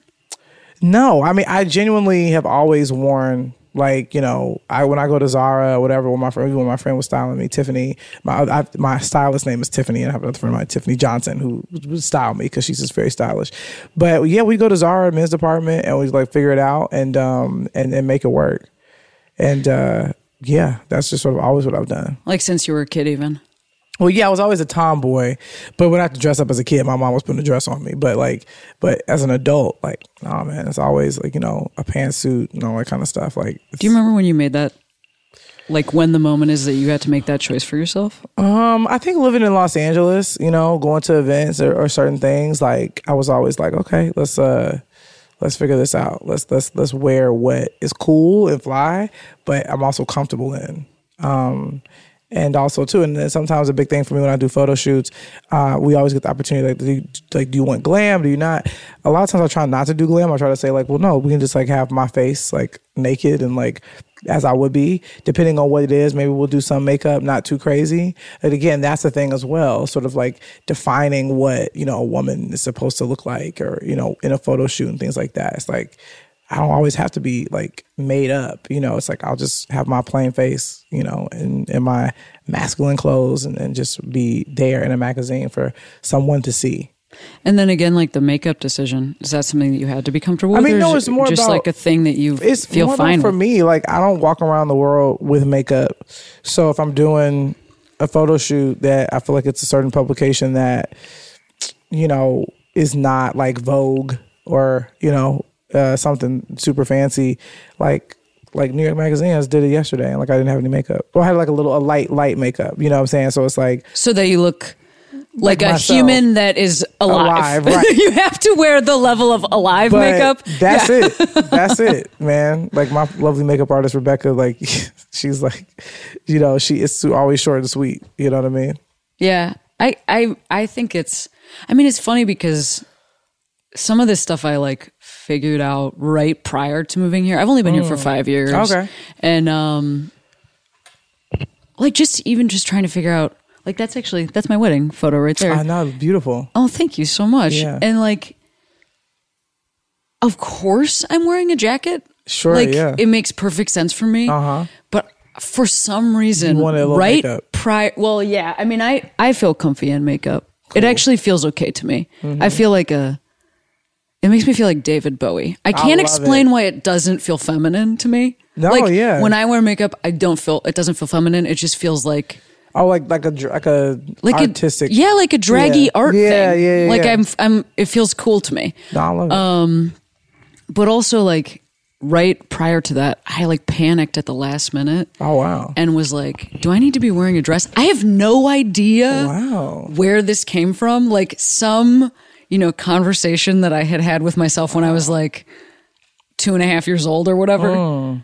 No, I mean, I genuinely have always worn like, you know, I when I go to Zara or whatever, when my friend, when my friend was styling me, Tiffany, my I, my stylist name is Tiffany, and I have another friend of mine, Tiffany Johnson, who would style me because she's just very stylish. But yeah, we go to Zara men's department and we like figure it out and um and, and make it work. And uh, yeah, that's just sort of always what I've done. Like since you were a kid, even? Well, yeah, I was always a tomboy, but when I had to dress up as a kid, my mom was putting a dress on me. But like, but as an adult, like, nah, man, it's always like, you know, a pantsuit and all that kind of stuff. Like, Do you remember when you made that? Like when the moment is that you had to make that choice for yourself? Um, I think living in Los Angeles, you know, going to events or, or certain things, like I was always like, okay, let's uh, let's figure this out. Let's let's let's wear what is cool and fly, but I'm also comfortable in. Um, And also too, and then sometimes a big thing for me when I do photo shoots, uh, we always get the opportunity like, do you, like, do you want glam? Do you not? A lot of times I try not to do glam. I try to say like, well, no, we can just like have my face like naked and like as I would be, depending on what it is. Maybe we'll do some makeup, not too crazy. But again, that's the thing as well, sort of like defining what, you know, a woman is supposed to look like, or, you know, in a photo shoot and things like that. It's like, I don't always have to be like made up, you know, it's like, I'll just have my plain face, you know, and, and my masculine clothes, and, and just be there in a magazine for someone to see. And then again, like the makeup decision, is that something that you had to be comfortable I with? mean, or no, is it's more it just about- like a thing that you It's feel more fine about for with? me, like I don't walk around the world with makeup. So if I'm doing a photo shoot that I feel like it's a certain publication that, you know, is not like Vogue or, you know, uh, something super fancy, like like New York Magazine just did it yesterday, and like I didn't have any makeup. Well, I had like a little a light light makeup, you know what I'm saying? So it's like, So that you look like, Like a myself. human that is alive. Alive, right. You have to wear the level of alive but makeup. that's it. That's it, man. Like my lovely makeup artist Rebecca, like she's like, you know, she is always short and sweet. You know what I mean? Yeah. I, I, I think it's, I mean, it's funny because some of this stuff I like figured out right prior to moving here. I've only been here for five years. Okay. And, um, like just even just trying to figure out, like that's actually, that's my wedding photo right there. I know, beautiful. Oh, thank you so much. Yeah. And like, of course I'm wearing a jacket. Sure, like, yeah. it makes perfect sense for me. Uh-huh. But for some reason, You wanted a little right makeup. prior, well, yeah. I mean, I, I feel comfy in makeup. It actually feels okay to me. Mm-hmm. I feel like a, it makes me feel like David Bowie. I can't love explain it. why it doesn't feel feminine to me. No, like, yeah. when I wear makeup, I don't feel, it doesn't feel feminine. It just feels like, Oh, like like a dr- like a like artistic. a, yeah, like a draggy Yeah. art Yeah, thing. yeah, yeah, Like yeah. I'm, I'm, it feels cool to me. No, I love it. Um, But also like right prior to that, I like panicked at the last minute oh wow. and was like, do I need to be wearing a dress? I have no idea Wow. where this came from. Like some, you know, conversation that I had had with myself when I was like two and a half years old or whatever. Mm.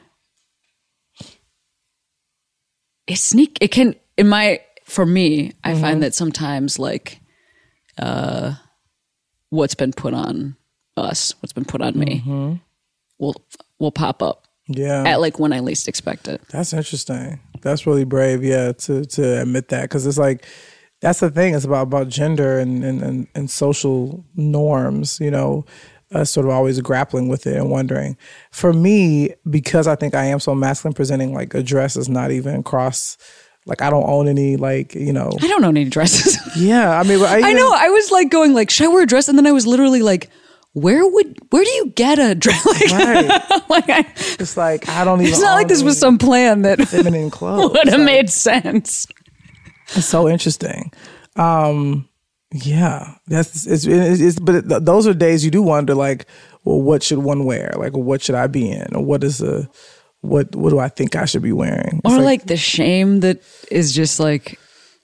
It sneak, it can, in my, for me, I Mm-hmm. find that sometimes like, uh, what's been put on us, what's been put on me Mm-hmm. will, will pop up Yeah. at like when I least expect it. That's interesting. That's really brave, yeah, to to admit that, because it's like that's the thing. It's about about gender and and, and, and social norms. You know, uh, sort of always grappling with it and wondering. For me, because I think I am so masculine presenting, like a dress is not even cross. Like I don't own any, like, you know. I don't own any dresses. Yeah, I mean, I, I even- know. I was like going like, should I wear a dress? And then I was literally like, where would, where do you get a dress? Like, Right. like I, It's like I don't even. it's not like own this was any some plan that feminine clothes. would have Like, made sense. It's so interesting. Um, yeah, that's it's, it's, it's but th- those are days you do wonder, like, well, what should one wear? Like, what should I be in? Or what is the what what do I think I should be wearing? It's Or like the shame that is just like,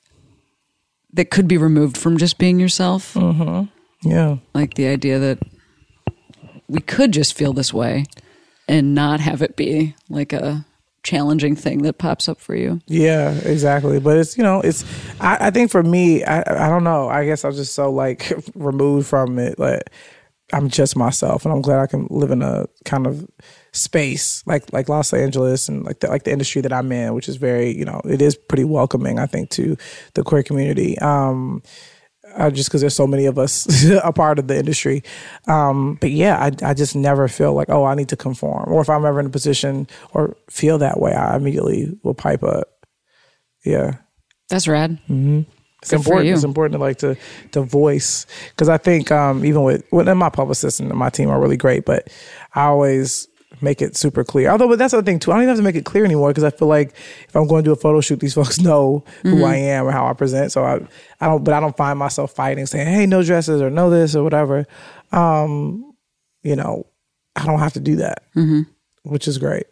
that could be removed from just being yourself. yeah, Like the idea that we could just feel this way and not have it be like a challenging thing that pops up for you. yeah, exactly. But it's, you know, it's I, I think for me, I I don't know. I guess I'm just so like removed from it. Like I'm just myself, and I'm glad I can live in a kind of space like like Los Angeles and like the, like the industry that I'm in, which is very, you know, it is pretty welcoming, I think, to the queer community. Um, uh, just because there's so many of us a part of the industry. Um, but yeah, I, I just never feel like, oh, I need to conform. Or if I'm ever in a position or feel that way, I immediately will pipe up. Yeah. That's rad. It's Good for important. you. It's important to like to to voice, because I think um, even with well, and my publicist and my team are really great, but I always make it super clear. Although, but that's the other thing too. I don't even have to make it clear anymore, because I feel like if I'm going to do a photo shoot, these folks know who Mm-hmm. I am or how I present. So I I don't, but I don't find myself fighting, saying, "Hey, no dresses" or "no this" or whatever. Um, you know, I don't have to do that, Mm-hmm. which is great.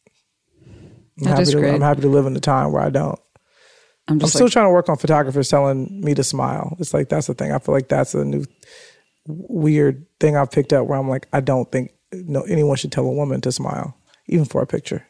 I'm That happy is to, great. I'm happy to live in a time where I don't. I'm I'm just still like, trying to work on photographers telling me to smile. It's like, that's the thing. I feel like that's a new weird thing I've picked up, where I'm like, I don't think no anyone should tell a woman to smile, even for a picture.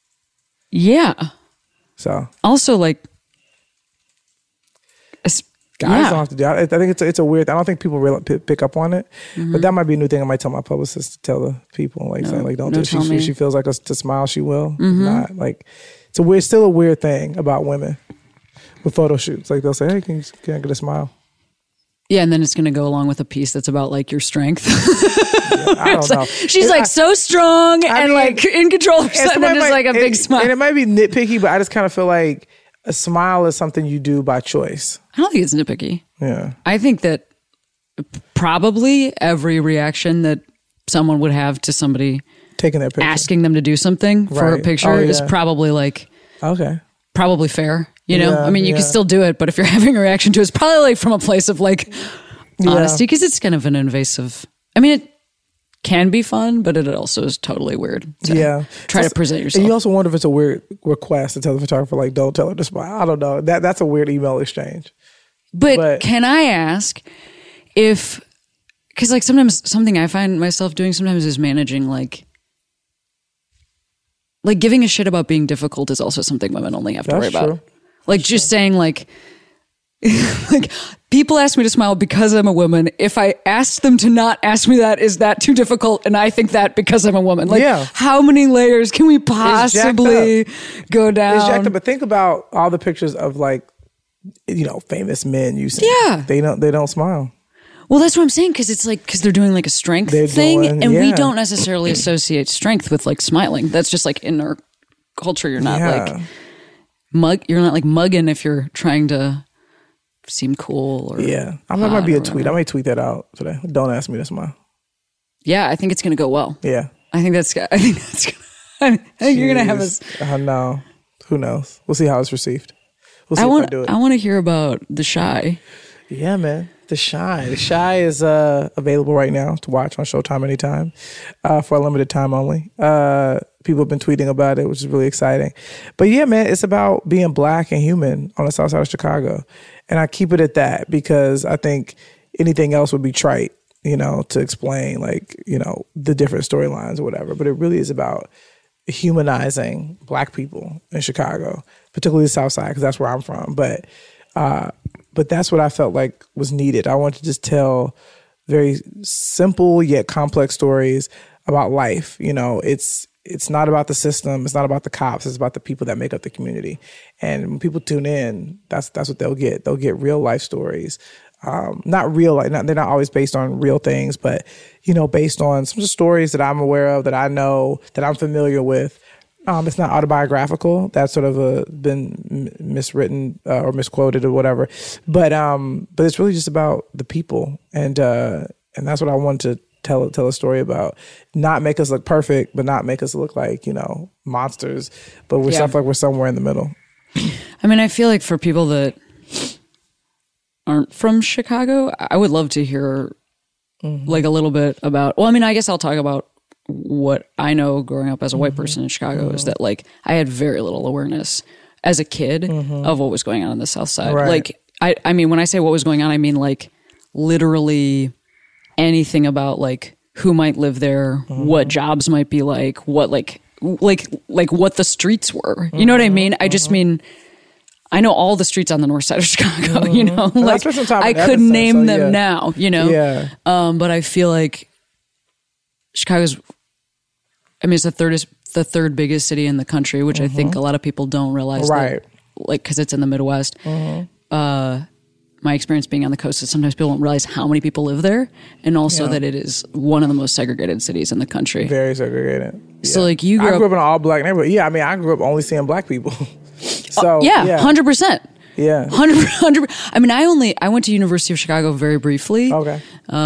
yeah. So Also, like, es- Guys Yeah. don't have to do it. I, I think it's a, it's a weird. I don't think people really p- pick up on it, Mm-hmm. but that might be a new thing. I might tell my publicist to tell the people, like saying, like, don't no, do it. She, tell she, me. she feels like us to smile, she will. If Mm-hmm. not, like, it's a weird, still a weird thing about women with photo shoots. Like they'll say, hey, can, you, can I get a smile? Yeah, and then it's going to go along with a piece that's about like your strength. I don't know. She's It- like I- so strong I and mean, like in control of and herself, and then somebody just might- like a big and- smile. And it might be nitpicky, but I just kind of feel like a smile is something you do by choice. I don't think it's nitpicky. Yeah. I think that probably every reaction that someone would have to somebody Taking their picture. asking them to do something for a Right. picture Oh, is yeah. probably like Okay. probably fair. You know, Yeah, I mean, you can yeah. still do it, but if you're having a reaction to it, it's probably like from a place of like Yeah. honesty, because it's kind of an invasive. I mean, it can be fun, but it also is totally weird. To Yeah. try So- to present And yourself. you also wonder if it's a weird request to tell the photographer, like, don't tell her to smile. I don't know. That That's a weird email exchange. But, But- can I ask if, because like sometimes something I find myself doing sometimes is managing like, like giving a shit about being difficult is also something women only have to That's worry about. true. Like just saying like, like people ask me to smile because I'm a woman. If I ask them to not ask me that, is that too difficult? And I think that because I'm a woman. Like Yeah. how many layers can we jacked possibly go down? It's jacked up, but think about all the pictures of, like, you know, famous men using. Yeah. They don't. They don't smile. Well, that's what I'm saying, because it's like because they're doing like a strength They're thing, doing- and we yeah. don't necessarily associate strength with like smiling. That's just like in our culture. You're not Yeah. like mug. You're not like mugging if you're trying to seem cool. Or Yeah. I that hot might be or a tweet. whatever. I might tweet that out today. Don't ask me to smile. Yeah, I think it's gonna go well. Yeah. I think that's. I think that's. Gonna, I think you're gonna have us. Jeez. I know. Who knows? We'll see how it's received. We'll see I if I want. do it. I want to hear about The Shy. Yeah, man. The Shy. The Shy is uh, available right now to watch on Showtime anytime uh, for a limited time only. Uh, people have been tweeting about it, which is really exciting. But yeah, man, it's about being black and human on the south side of Chicago. And I keep it at that because I think anything else would be trite, you know, to explain like, you know, the different storylines or whatever. But it really is about humanizing black people in Chicago, particularly the south side, because that's where I'm from. But uh, but that's what I felt like was needed. I wanted to just tell very simple yet complex stories about life. You know, it's it's not about the system. It's not about the cops. It's about the people that make up the community. And when people tune in, that's that's what they'll get. They'll get real life stories. Um, not real, like not, they're not always based on real things, but you know, based on some stories that I'm aware of, that I know, that I'm familiar with. Um, it's not autobiographical. That's sort of a, been m- miswritten uh, or misquoted or whatever. But um, but it's really just about the people, and uh, and that's what I wanted to tell tell a story about. Not make us look perfect, but not make us look like, you know, monsters. But we're Yeah. stuff like we're somewhere in the middle. I mean, I feel like for people that aren't from Chicago, I would love to hear like a little bit about, well, I mean, I guess I'll talk about what I know growing up as a white person in Chicago is that like I had very little awareness as a kid of what was going on on the South Side. Right. Like, I, I mean, when I say what was going on, I mean like literally anything about like who might live there, what jobs might be like, what like, like, like what the streets were. You know what I mean? I just mean, I know all the streets on the north side of Chicago, you know, And I like spent some time I in could Evanston, name so them yeah. now, you know? Yeah. Um, but I feel like Chicago's, I mean, it's the third, is the third biggest city in the country, which I think a lot of people don't realize. Right. That, like, cause it's in the Midwest. Uh, my experience being on the coast is sometimes people don't realize how many people live there. And also Yeah. that it is one of the most segregated cities in the country. Very segregated. So, Yeah. like, you grew I up- grew up in an all black neighborhood. Yeah, I mean, I grew up only seeing black people. so Yeah, yeah, hundred percent. yeah. Hundred, hundred. I mean, I only I went to University of Chicago very briefly Okay.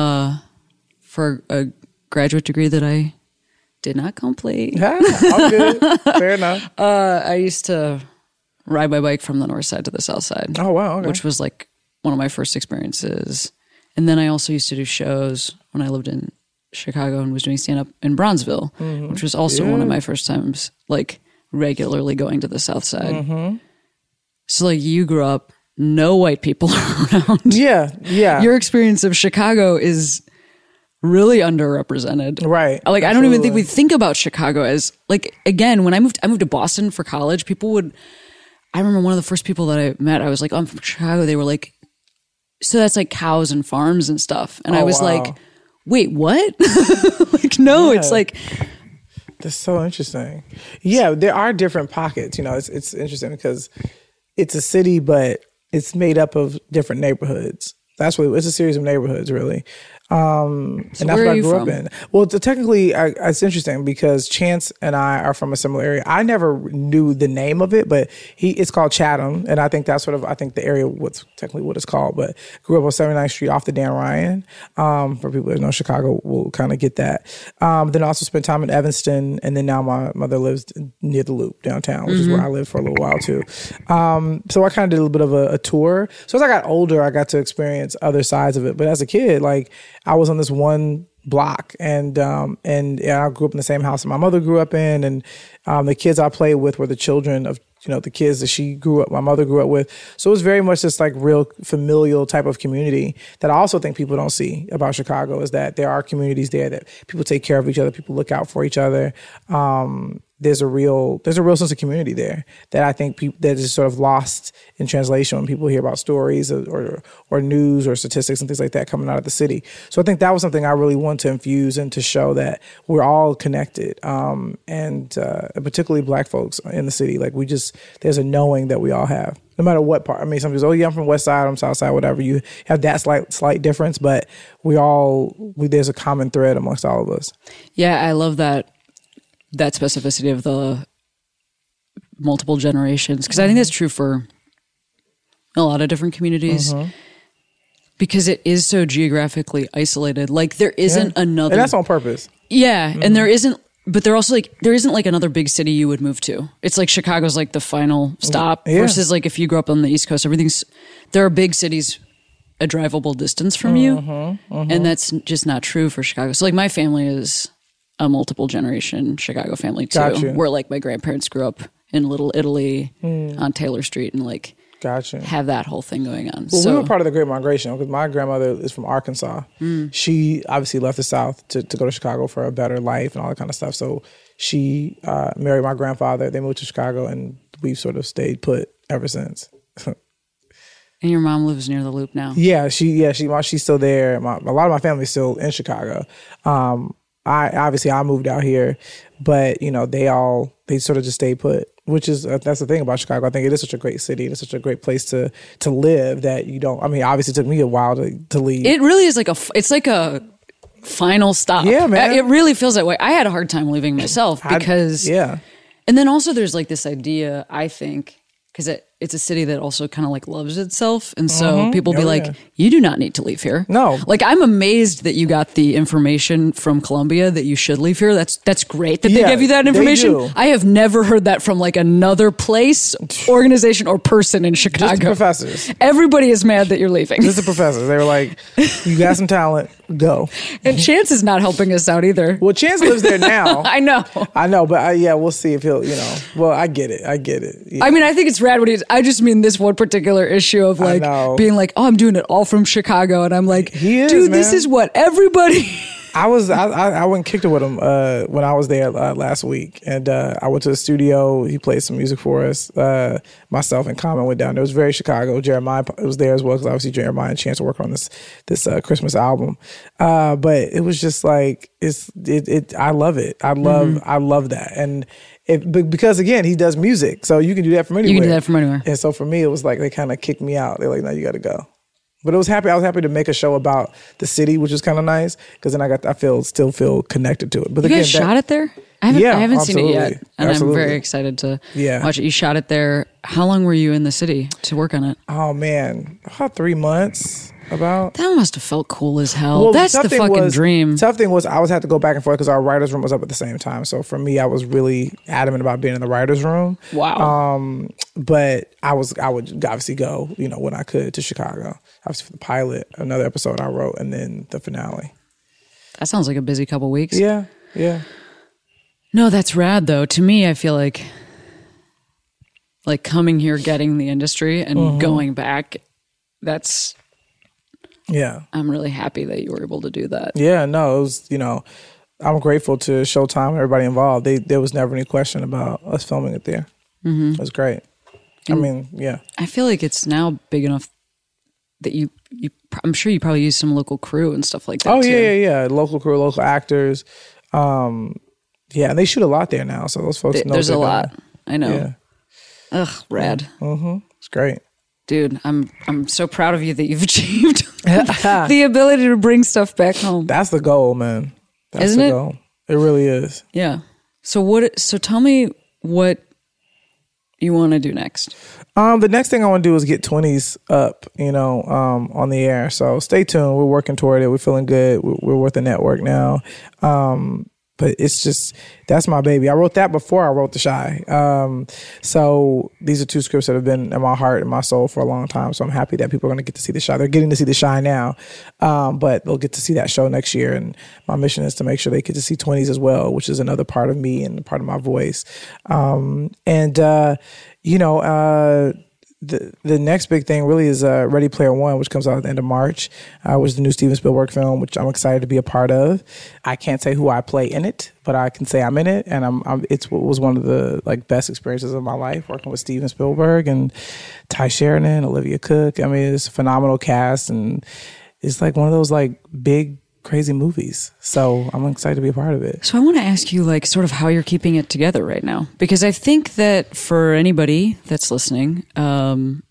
for a graduate degree that I did not complete. Yeah, I'm good. Fair enough. Uh, I used to ride my bike from the north side to the south side. Oh, wow, okay. Which was like one of my first experiences. And then I also used to do shows when I lived in Chicago and was doing stand up in Bronzeville, which was also one of my first times like regularly going to the south side. So like you grew up, no white people around. Yeah, yeah. Your experience of Chicago is really underrepresented. Right. Like I don't even think Absolutely. we think about Chicago as like, again, when I moved I moved to Boston for college, people would I remember one of the first people that I met, I was like, oh, I'm from Chicago. They were like, so that's like cows and farms and stuff. And Oh, I was wow. like, wait, what? Like, no, Yeah. it's like, That's so interesting. Yeah, there are different pockets. You know, it's it's interesting because it's a city, but it's made up of different neighborhoods. That's what it's a series of neighborhoods, really. Um, So and that's where what are I you grew from? up in. Well, t- technically, I, it's interesting because Chance and I are from a similar area. I never knew the name of it, but he it's called Chatham, and I think that's sort of I think the area what's technically what it's called. But grew up on seventy-ninth Street off the Dan Ryan. Um, for people that know Chicago, will kind of get that. Um, then I also spent time in Evanston, and then now my mother lives near the Loop downtown, which is where I lived for a little while too. Um, so I kind of did a little bit of a, a tour. So as I got older, I got to experience other sides of it. But as a kid, like I was on this one block, and um, and yeah, I grew up in the same house that my mother grew up in, and um, the kids I played with were the children of you know the kids that she grew up, my mother grew up with. So it was very much this like real familial type of community that I also think people don't see about Chicago is that there are communities there that people take care of each other, people look out for each other. Um, there's a real there's a real sense of community there that I think people that is sort of lost in translation when people hear about stories or, or or news or statistics and things like that coming out of the city. So I think that was something I really wanted to infuse and to show that we're all connected, um, and uh, particularly Black folks in the city. Like we just there's a knowing that we all have, no matter what part. I mean, some people say, "Oh yeah, I'm from West Side, I'm South Side, whatever." You have that slight slight difference, but we all we, there's a common thread amongst all of us. yeah, I love that. that specificity of the multiple generations. Because I think that's true for a lot of different communities. Mm-hmm. Because it is so geographically isolated. Like there isn't Yeah. another. And that's on purpose. Yeah. And there isn't, but there also like, there isn't like another big city you would move to. It's like Chicago's like the final stop Yeah. versus like if you grew up on the East Coast, everything's, there are big cities a drivable distance from you. Mm-hmm, mm-hmm. And that's just not true for Chicago. So like my family is a multiple generation Chicago family too, Gotcha. where like my grandparents grew up in Little Italy on Taylor Street and like Gotcha. have that whole thing going on. Well, so we were part of the Great Migration because my grandmother is from Arkansas. She obviously left the South to, to go to Chicago for a better life and all that kind of stuff. So she uh, married my grandfather. They moved to Chicago, and we've sort of stayed put ever since. and your mom lives near the Loop now. Yeah, she yeah she she's still there. My, a lot of my family's still in Chicago. Um, I obviously I moved out here, but you know they all they sort of just stay put, which is uh, that's the thing about Chicago. I think it is such a great city. It's such a great place to to live that you don't. I mean, obviously it took me a while to to leave. It really is like a, f- it's like a final stop. Yeah, man. It really feels that way. I had a hard time leaving myself I- because, yeah. and then also there's like this idea, I think, because it, it's a city that also kind of like loves itself. And so people be Oh, like, yeah. you do not need to leave here. No. Like I'm amazed that you got the information from Columbia that you should leave here. That's that's great that they Yeah, give you that they information. do. I have never heard that from like another place, organization, or person in Chicago. Just the professors. Everybody is mad that you're leaving. Just the professors. They were like, "You got some talent, go." And Chance is not helping us out either. Well, Chance lives there now. I know. I know, but I, yeah, we'll see if he'll. You know, well, I get it. I get it. Yeah. I mean, I think it's rad what he's. I just mean this one particular issue of like know. being like, oh, I'm doing it all from Chicago, and I'm like, He is, dude, this man. is what everybody. I was I, I I went and kicked it with him uh, when I was there uh, last week, and uh, I went to the studio. He played some music for us. Uh, myself and Common went down there. It was very Chicago. Jeremiah was there as well because obviously Jeremiah and Chance to work on this this uh, Christmas album. Uh, but it was just like it's it. it I love it. I love Mm-hmm. I love that and. It, be- because again, he does music, so you can do that from anywhere. You can do that from anywhere. And so for me, it was like they kind of kicked me out. They're like, "No, you got to go." But it was happy. I was happy to make a show about the city, which was kind of nice because then I got I feel still feel connected to it. But You again, guys that- shot it there? I haven't, Yeah, I haven't seen it yet, absolutely. and Absolutely. I'm very excited to Yeah. watch it. You shot it there. How long were you in the city to work on it? Oh man, about three months. About. That must have felt cool as hell. Well, That's tough the thing fucking was- dream. Tough thing was I always had to go back and forth because our writers' room was up at the same time. So for me, I was really adamant about being in the writers' room. Wow. Um, but I was I would obviously go, you know, when I could to Chicago. Obviously for the pilot, another episode I wrote, and then the finale. That sounds like a busy couple weeks. Yeah, yeah. No, that's rad though. To me, I feel like like coming here, getting the industry, and Mm-hmm. going back. That's. Yeah. I'm really happy that you were able to do that. Yeah, no, it was, you know, I'm grateful to Showtime and everybody involved. They, there was never any question about us filming it there. Mm-hmm. It was great. I mean, yeah. I feel like it's now big enough that you, you, I'm sure you probably use some local crew and stuff like that. Oh too. yeah, yeah, yeah. Local crew, local actors. Um, yeah, and they shoot a lot there now, so those folks Th- know. There's a what they're lot. doing. I know. Yeah. Ugh, rad. Mm-hmm. It's great. Dude, I'm I'm so proud of you that you've achieved the ability to bring stuff back home. That's the goal, man. That's Isn't the it? goal. It really is. Yeah. So what? So tell me what you want to do next. Um, the next thing I want to do is get twenties up, you know, um, on the air. So stay tuned. We're working toward it. We're feeling good. We're, we're with the network now. Um, but it's just, that's my baby. I wrote that before I wrote The Chi. Um, so these are two scripts that have been in my heart and my soul for a long time. So I'm happy that people are going to get to see The Chi. They're getting to see The Chi now, um, but they'll get to see that show next year. And my mission is to make sure they get to see twenties as well, which is another part of me and part of my voice. Um, and, uh, you know, uh, the the next big thing really is uh, Ready Player One, which comes out at the end of March, uh, which is the new Steven Spielberg film, which I'm excited to be a part of. I can't say who I play in it, but I can say I'm in it, and I'm, I'm it's it was one of the like best experiences of my life working with Steven Spielberg and Ty Sheridan, Olivia Cook. I mean, it's a phenomenal cast, and it's like one of those like big crazy movies. So I'm excited to be a part of it. So I want to ask you, like, sort of how you're keeping it together right now, because I think that for anybody that's listening, um,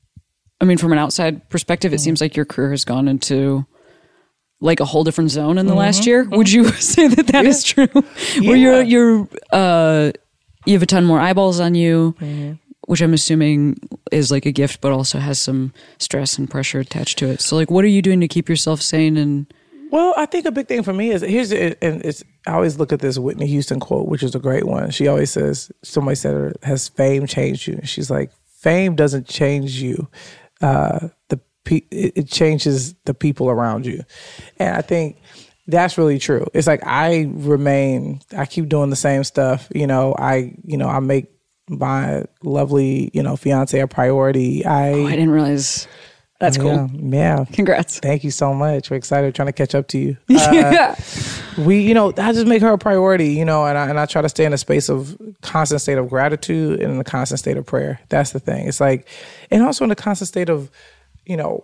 I mean, from an outside perspective, it mm-hmm. seems like your career has gone into like a whole different zone in the mm-hmm. last year. Mm-hmm. Would you say that that yeah. is true? Yeah. Where you're you're uh, you have a ton more eyeballs on you. Mm-hmm. Which I'm assuming is like a gift, but also has some stress and pressure attached to it. So, like, what are you doing to keep yourself sane? And well, I think a big thing for me is here's and it's I always look at this Whitney Houston quote, which is a great one. She always says, somebody said, "Has fame changed you?" And she's like, "Fame doesn't change you. Uh, the pe- it changes the people around you," and I think that's really true. It's like I remain, I keep doing the same stuff. You know, I you know I make my lovely, you know, fiance a priority. I oh, I didn't realize. That's cool. Yeah, yeah. Congrats. Thank you so much. We're excited trying to catch up to you. Uh, yeah. We, you know, I just make her a priority, you know, and I, and I try to stay in a space of constant state of gratitude and in a constant state of prayer. That's the thing. It's like, and also in a constant state of, you know,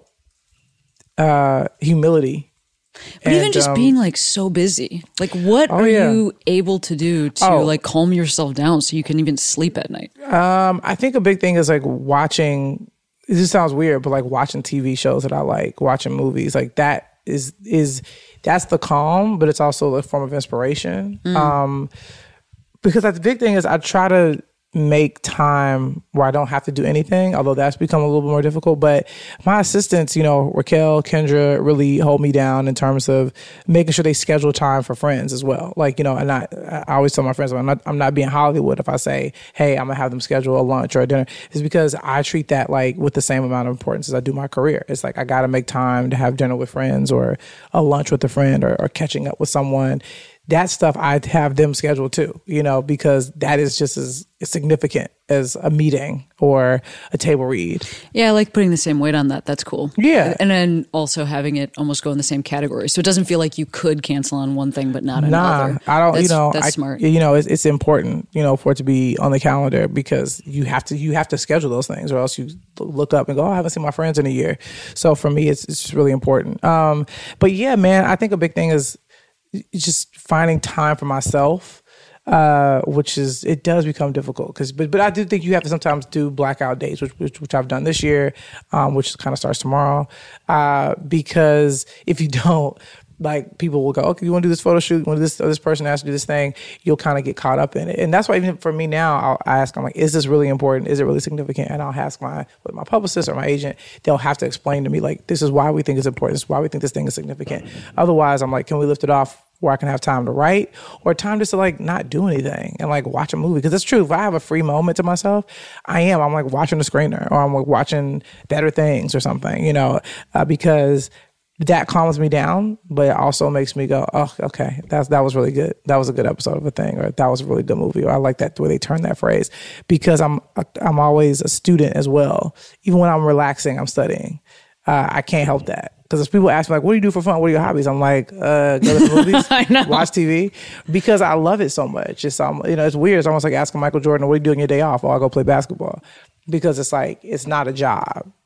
uh, humility. But and, even just um, being like so busy, like what oh, are yeah. you able to do to oh. like calm yourself down so you can even sleep at night? Um, I think a big thing is like watching, it just sounds weird, but like watching T V shows that I like, watching movies, like that is, is that's the calm, but it's also a form of inspiration. Mm. Um, because the big thing is I try to make time where I don't have to do anything, although that's become a little bit more difficult. But my assistants, you know, Raquel, Kendra, really hold me down in terms of making sure they schedule time for friends as well. Like, you know, and I, I always tell my friends, I'm not, I'm not being Hollywood if I say, hey, I'm gonna have them schedule a lunch or a dinner. It's because I treat that like with the same amount of importance as I do my career. It's like I gotta make time to have dinner with friends or a lunch with a friend or, or catching up with someone. That stuff I have them scheduled too, you know, because that is just as significant as a meeting or a table read. Yeah, I like putting the same weight on that. That's cool. Yeah. And then also having it almost go in the same category. So it doesn't feel like you could cancel on one thing but not nah, another. Nah, I don't, that's, you know. That's I, smart. You know, it's, it's important, you know, for it to be on the calendar because you have to you have to schedule those things or else you look up and go, oh, I haven't seen my friends in a year. So for me, it's, it's really important. Um, but yeah, man, I think a big thing is just finding time for myself, uh, which is, it does become difficult because, but, but I do think you have to sometimes do blackout days, which, which, which I've done this year, um, which kind of starts tomorrow. Uh, because if you don't, like people will go, okay, you want to do this photo shoot? When this this person has to do this thing, you'll kind of get caught up in it. And that's why even for me now, I'll ask, I'm like, is this really important? Is it really significant? And I'll ask my with my publicist or my agent, they'll have to explain to me like, this is why we think it's important. This is why we think this thing is significant. Otherwise, I'm like, can we lift it off where I can have time to write or time just to like not do anything and like watch a movie? Because it's true. If I have a free moment to myself, I am. I'm like watching a screener or I'm like watching Better Things or something, you know, uh, because that calms me down, but it also makes me go, oh, okay, that's that was really good. That was a good episode of a thing, or that was a really good movie, or I like that the way they turn that phrase, because I'm I'm always a student as well. Even when I'm relaxing, I'm studying. Uh, I can't help that. Because people ask me, like, what do you do for fun? What are your hobbies? I'm like, uh, go to the movies, I know. Watch T V, because I love it so much. It's um, you know, it's weird. It's almost like asking Michael Jordan, what are you doing your day off? Oh, I go play basketball. Because it's like, it's not a job.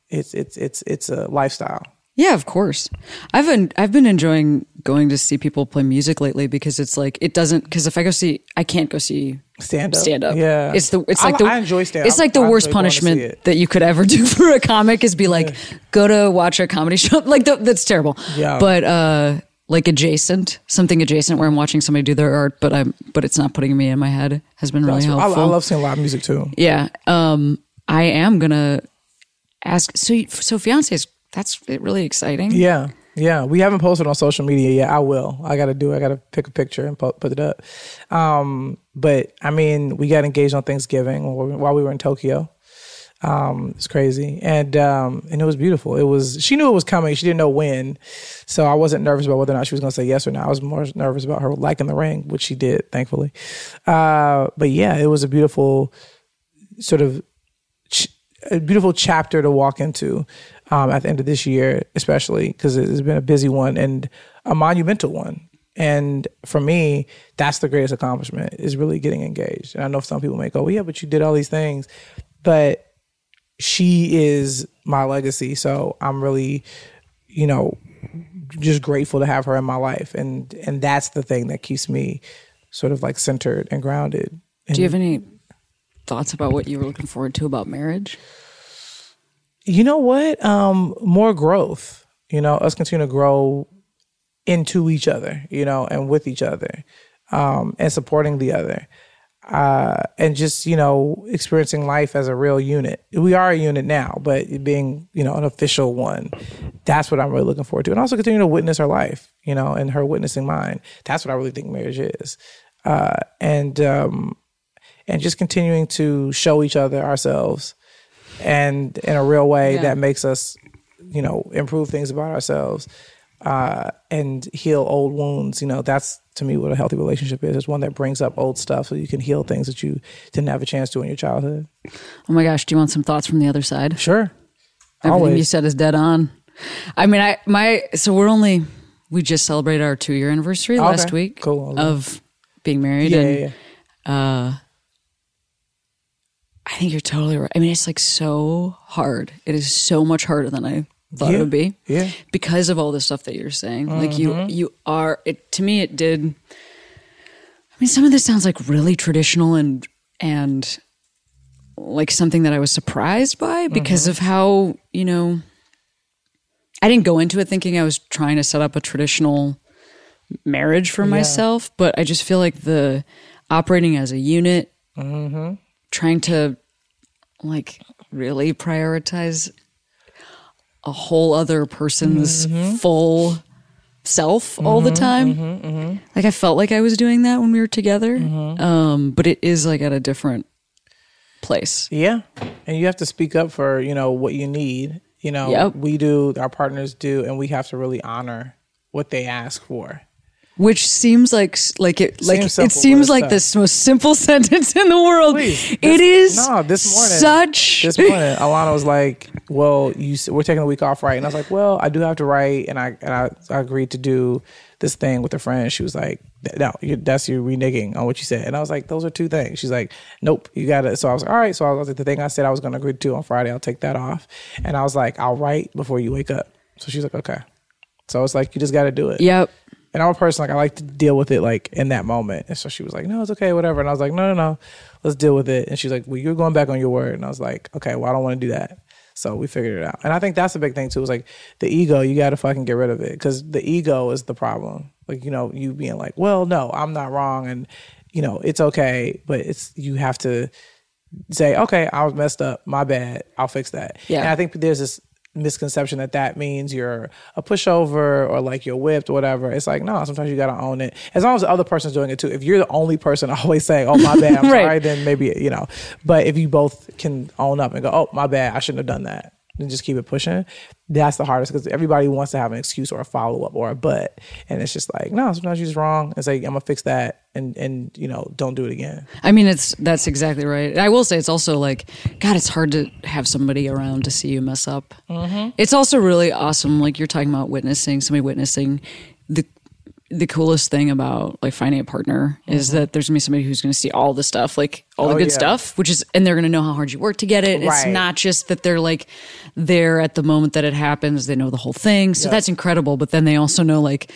it's it's it's it's a lifestyle. Yeah, of course. I've been I've been enjoying going to see people play music lately because it's like it doesn't because if I go see I can't go see Stand up. stand up. Yeah. It's the it's I- like the I enjoy stand- It's like the I worst enjoy going to see punishment it. that you could ever do for a comic is be like go to watch a comedy show. Like the, that's terrible. Yeah. But uh like adjacent, something adjacent where I'm watching somebody do their art, but I'm but it's not putting me in my head has been really I, helpful. I love seeing live music too. Yeah. Um I am gonna ask so you- so fiance's that's really exciting. Yeah, yeah. We haven't posted on social media yet. I will. I got to do. I got to pick a picture and po- put it up. Um, but I mean, we got engaged on Thanksgiving while we- while we were in Tokyo. Um, it's crazy, and um, and it was beautiful. It was. She knew it was coming. She didn't know when, so I wasn't nervous about whether or not she was going to say yes or not. I was more nervous about her liking the ring, which she did, thankfully. Uh, but yeah, it was a beautiful sort of ch- a beautiful chapter to walk into. Um, at the end of this year, especially because it's been a busy one and a monumental one. And for me, that's the greatest accomplishment is really getting engaged. And I know some people may go, well, yeah, but you did all these things. But she is my legacy. So I'm really, you know, just grateful to have her in my life. And and that's the thing that keeps me sort of like centered and grounded. Do you have any thoughts about what you were looking forward to about marriage? You know what? Um, more growth, you know, us continue to grow into each other, you know, and with each other, um, and supporting the other. Uh, and just, you know, experiencing life as a real unit. We are a unit now, but it being, you know, an official one, that's what I'm really looking forward to. And also continue to witness her life, you know, and her witnessing mine. That's what I really think marriage is. Uh, and, um, and just continuing to show each other ourselves and in a real way Yeah. that makes us, you know, improve things about ourselves, uh, and heal old wounds. You know, that's to me what a healthy relationship is. It's one that brings up old stuff so you can heal things that you didn't have a chance to in your childhood. Oh my gosh, do you want some thoughts from the other side? Sure. Everything Always. you said is dead on. I mean, I my so we're only we just celebrated our two year anniversary Okay. last week Cool. of being married, Yeah, and yeah, yeah. I think you're totally right. I mean, it's like so hard. It is so much harder than I thought Yeah. it would be. Yeah. Because of all the stuff that you're saying. Mm-hmm. Like you you are it to me it did I mean, some of this sounds like really traditional and and like something that I was surprised by because Mm-hmm. of how, you know, I didn't go into it thinking I was trying to set up a traditional marriage for myself, but I just feel like the operating as a unit, Mm-hmm. trying to like really prioritize a whole other person's Mm-hmm. full self all the time. Like I felt like I was doing that when we were together, Mm-hmm. um, but it is like at a different place. Yeah. And you have to speak up for, you know, what you need. You know, Yep. we do, our partners do, and we have to really honor what they ask for. Which seems like like it like Seems simple, it seems but it's like tough. the most simple sentence in the world. Please. it This- is no, this morning- such This morning, Alana was like, "Well, you s- we're taking a week off, right?" And I was like, "Well, I do have to write," and I and I, I agreed to do this thing with a friend. She was like, "No, you, that's you reneging on what you said," and I was like, "Those are two things." She's like, "Nope, you got to." So I was like, "All right." So I was like, "The thing I said I was going to agree to on Friday, I'll take that off," and I was like, "I'll write before you wake up." So she's like, "Okay." So it's like you just got to do it. Yep. And I'm a person, like, I like to deal with it, like, in that moment. And so she was like, no, it's okay, whatever. And I was like, no, no, no, let's deal with it. And she's like, well, you're going back on your word. And I was like, okay, well, I don't want to do that. So we figured it out. And I think that's a big thing, too. It's like the ego, you got to fucking get rid of it. Because the ego is the problem. Like, you know, you being like, well, no, I'm not wrong. And, you know, it's okay. But it's you have to say, okay, I was messed up. My bad. I'll fix that. Yeah. And I think there's this misconception that that means you're a pushover or like you're whipped or whatever. It's like, no, sometimes you got to own it. As long as the other person's doing it too. If you're the only person always saying, oh, my bad, I'm Right. sorry, then maybe, you know. But if you both can own up and go, oh, my bad, I shouldn't have done that, and just keep it pushing, that's the hardest because everybody wants to have an excuse or a follow-up or a but. And it's just like, no, sometimes you're just wrong. It's like, I'm going to fix that and, and, you know, don't do it again. I mean, it's that's exactly right. I will say it's also like, God, it's hard to have somebody around to see you mess up. It's also really awesome, like you're talking about witnessing, somebody witnessing the the coolest thing about like finding a partner is that there's gonna be somebody who's gonna see all the stuff, like all the Oh, good yeah. stuff, which is, and they're gonna know how hard you work to get it. It's Right. not just that they're like there at the moment that it happens. They know the whole thing, so Yeah. that's incredible. But then they also know like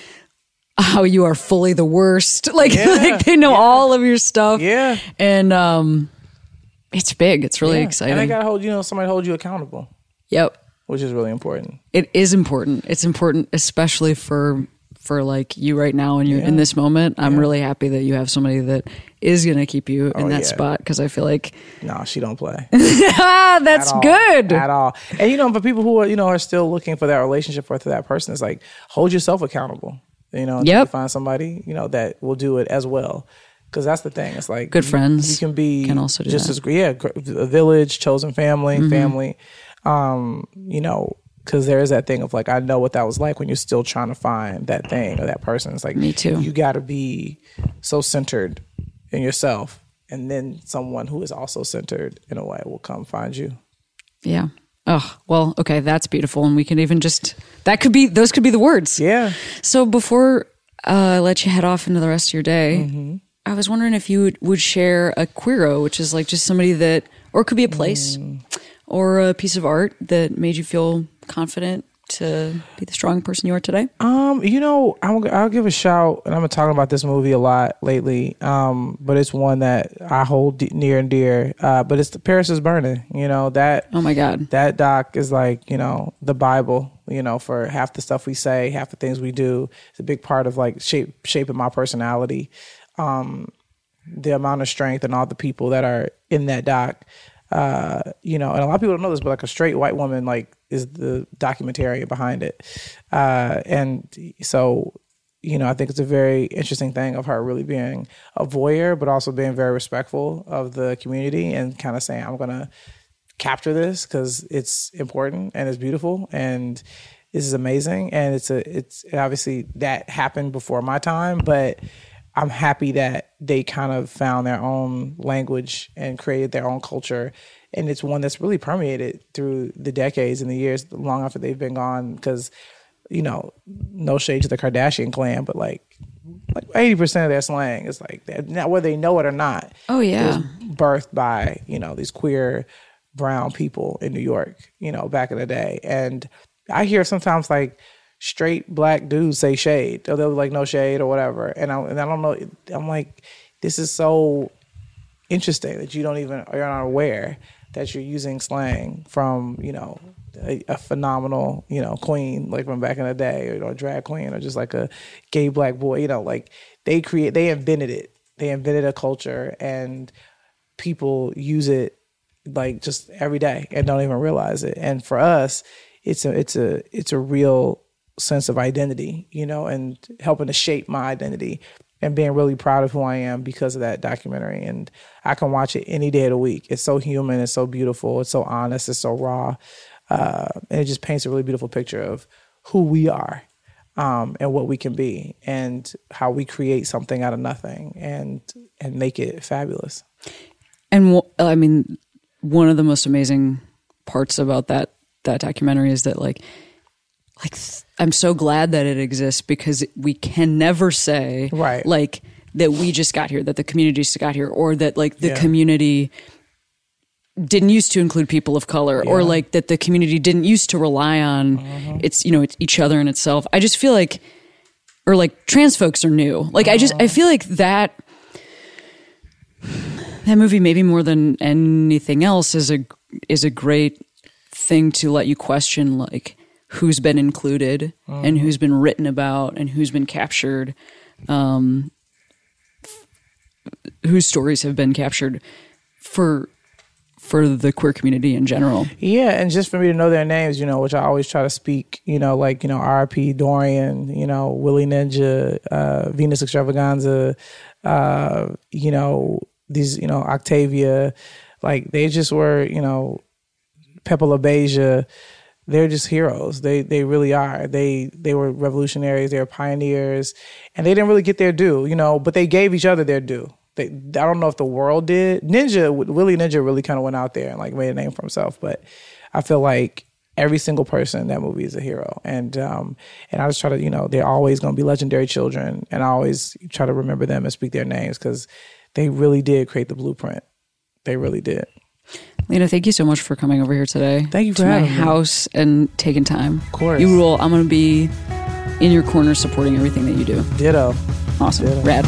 how you are fully the worst. Like, Yeah. like they know all of your stuff. Yeah. and um, it's big. It's really Yeah. exciting. And they gotta hold you know somebody hold you accountable, Yep. which is really important. It is important. It's important, especially for for like you right now and you're in Yeah. this moment. I'm really happy that you have somebody that is going to keep you in Oh, that yeah. spot, because I feel like No, she don't play. ah, that's At all. good. At all. And you know, for people who are, you know, are still looking for that relationship or for that person, it's like hold yourself accountable. You know, until Yep. you find somebody, you know, that will do it as well. Because that's the thing. It's like Good you- friends You can be can also do just that. as great. Yeah, gr- a village, chosen family, Mm-hmm. family. Um, you know, because there is that thing of like I know what that was like when you're still trying to find that thing or that person. It's like Me too. You got to be so centered in yourself, and then someone who is also centered in a way will come find you. Yeah. Oh, well, okay, that's beautiful. And we can even just, that could be, those could be the words. Yeah. So before uh, I let you head off into the rest of your day, Mm-hmm. I was wondering if you would, would share a queero, which is like just somebody that, or it could be a place Mm. or a piece of art that made you feel confident to be the strong person you are today. Um, you know, I'm, I'll give a shout, and I've been talking about this movie a lot lately. Um, but it's one that I hold de- near and dear. Uh, but it's the Paris is Burning. You know that. Oh my God. That doc is like, you know, the Bible. You know, for half the stuff we say, half the things we do. It's a big part of like shape shaping my personality. Um, the amount of strength and all the people that are in that doc. Uh, you know, and a lot of people don't know this, but like a straight white woman, like is the documentarian behind it. Uh, and so, you know, I think it's a very interesting thing of her really being a voyeur, but also being very respectful of the community and kind of saying, I'm going to capture this because it's important and it's beautiful and this is amazing. And it's a, it's obviously that happened before my time, but I'm happy that they kind of found their own language and created their own culture. And it's one that's really permeated through the decades and the years long after they've been gone. Because, you know, no shade to the Kardashian clan, but like, like eighty percent of their slang is like that. Now, whether they know it or not, Oh, yeah. it was birthed by, you know, these queer brown people in New York, you know, back in the day. And I hear sometimes like, straight black dudes say shade. They'll, they'll be like, no shade or whatever. And I, and I don't know. I'm like, this is so interesting that you don't even, you're not aware that you're using slang from, you know, a, a phenomenal, you know, queen, like from back in the day, or, you know, a drag queen, or just like a gay black boy, you know, like they create, they invented it. They invented a culture and people use it like just every day and don't even realize it. And for us, it's a, it's a, it's a real sense of identity, you know, and helping to shape my identity and being really proud of who I am because of that documentary. And I can watch it any day of the week. It's so human. It's so beautiful. It's so honest. It's so raw. Uh, and it just paints a really beautiful picture of who we are um, and what we can be and how we create something out of nothing and, and make it fabulous. And w- I mean, one of the most amazing parts about that, that documentary is that like, like th- I'm so glad that it exists because we can never say Right. like that we just got here, that the community just got here, or that like the Yeah. community didn't used to include people of color, or Yeah. like that the community didn't used to rely on its, you know, it's each other and itself. I just feel like, or like trans folks are new. Like I just, I feel like that, that movie maybe more than anything else is a, is a great thing to let you question like who's been included and who's been written about and who's been captured, um, whose stories have been captured for for the queer community in general. Yeah, and just for me to know their names, you know, which I always try to speak, you know, like, you know, R I P Dorian, you know, Willie Ninja, uh, Venus Extravaganza, uh, you know, these, you know, Octavia, like they just were, you know, Pepe LaBeija, they're just heroes. They they really are. They they were revolutionaries, they were pioneers, and they didn't really get their due, you know, but they gave each other their due. They, I don't know if the world did. Ninja, Willie Ninja really kind of went out there and like made a name for himself, but I feel like every single person in that movie is a hero. And um, and I just try to, you know, they're always going to be legendary children. And I always try to remember them and speak their names because they really did create the blueprint. They really did. Lena, thank you so much for coming over here today. Thank you for to my having me. house and taking time. Of course. You rule. I'm going to be in your corner supporting everything that you do. Ditto. Awesome. Ditto. Rad.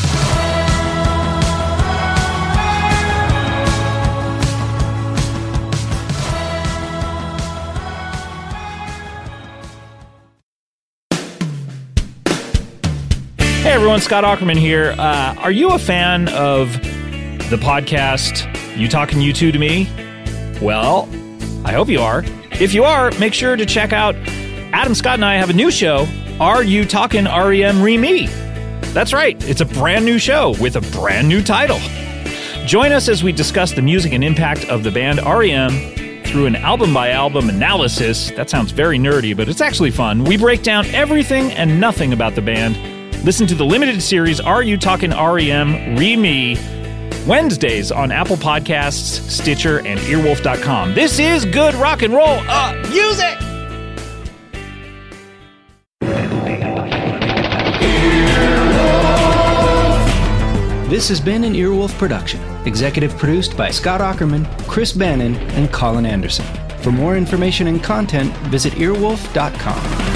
Hey everyone, Scott Aukerman here. Uh, are you a fan of the podcast You Talkin' You Two to Me? Well, I hope you are. If you are, make sure to check out Adam Scott and I have a new show, Are You Talkin' R E M Re-Me? That's right, it's a brand new show with a brand new title. Join us as we discuss the music and impact of the band R E M through an album-by-album analysis. That sounds very nerdy, but it's actually fun. We break down everything and nothing about the band. Listen to the limited series Are You Talkin' R E M Re-Me? Wednesdays on Apple Podcasts, Stitcher, and earwolf dot com. This is good rock and roll uh, music! This has been an Earwolf production, executive produced by Scott Aukerman, Chris Bannon, and Colin Anderson. For more information and content, visit earwolf dot com.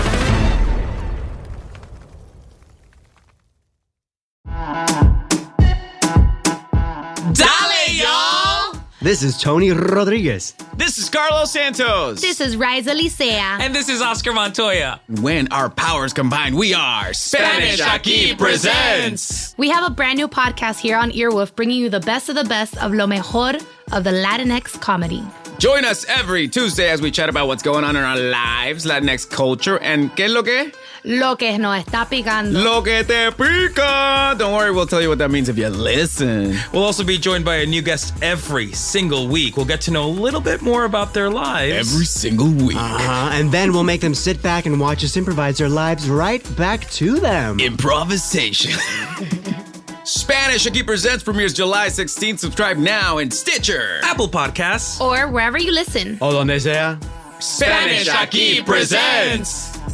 This is Tony Rodriguez. This is Carlos Santos. This is Riza Licea. And this is Oscar Montoya. When our powers combine, we are Spanish Aquí Presents. We have a brand new podcast here on Earwolf, bringing you the best of the best of lo mejor of the Latinx comedy. Join us every Tuesday as we chat about what's going on in our lives, Latinx culture, and ¿qué es lo que? Lo que nos está picando. Lo que te pica. Don't worry, we'll tell you what that means if you listen. We'll also be joined by a new guest every single week. We'll get to know a little bit more about their lives. Every single week. Uh-huh. And then we'll make them sit back and watch us improvise their lives right back to them. Improvisation. Spanish Aquí Presents premieres July sixteenth. Subscribe now in Stitcher, Apple Podcasts, or wherever you listen. O donde sea. Spanish Aquí Presents.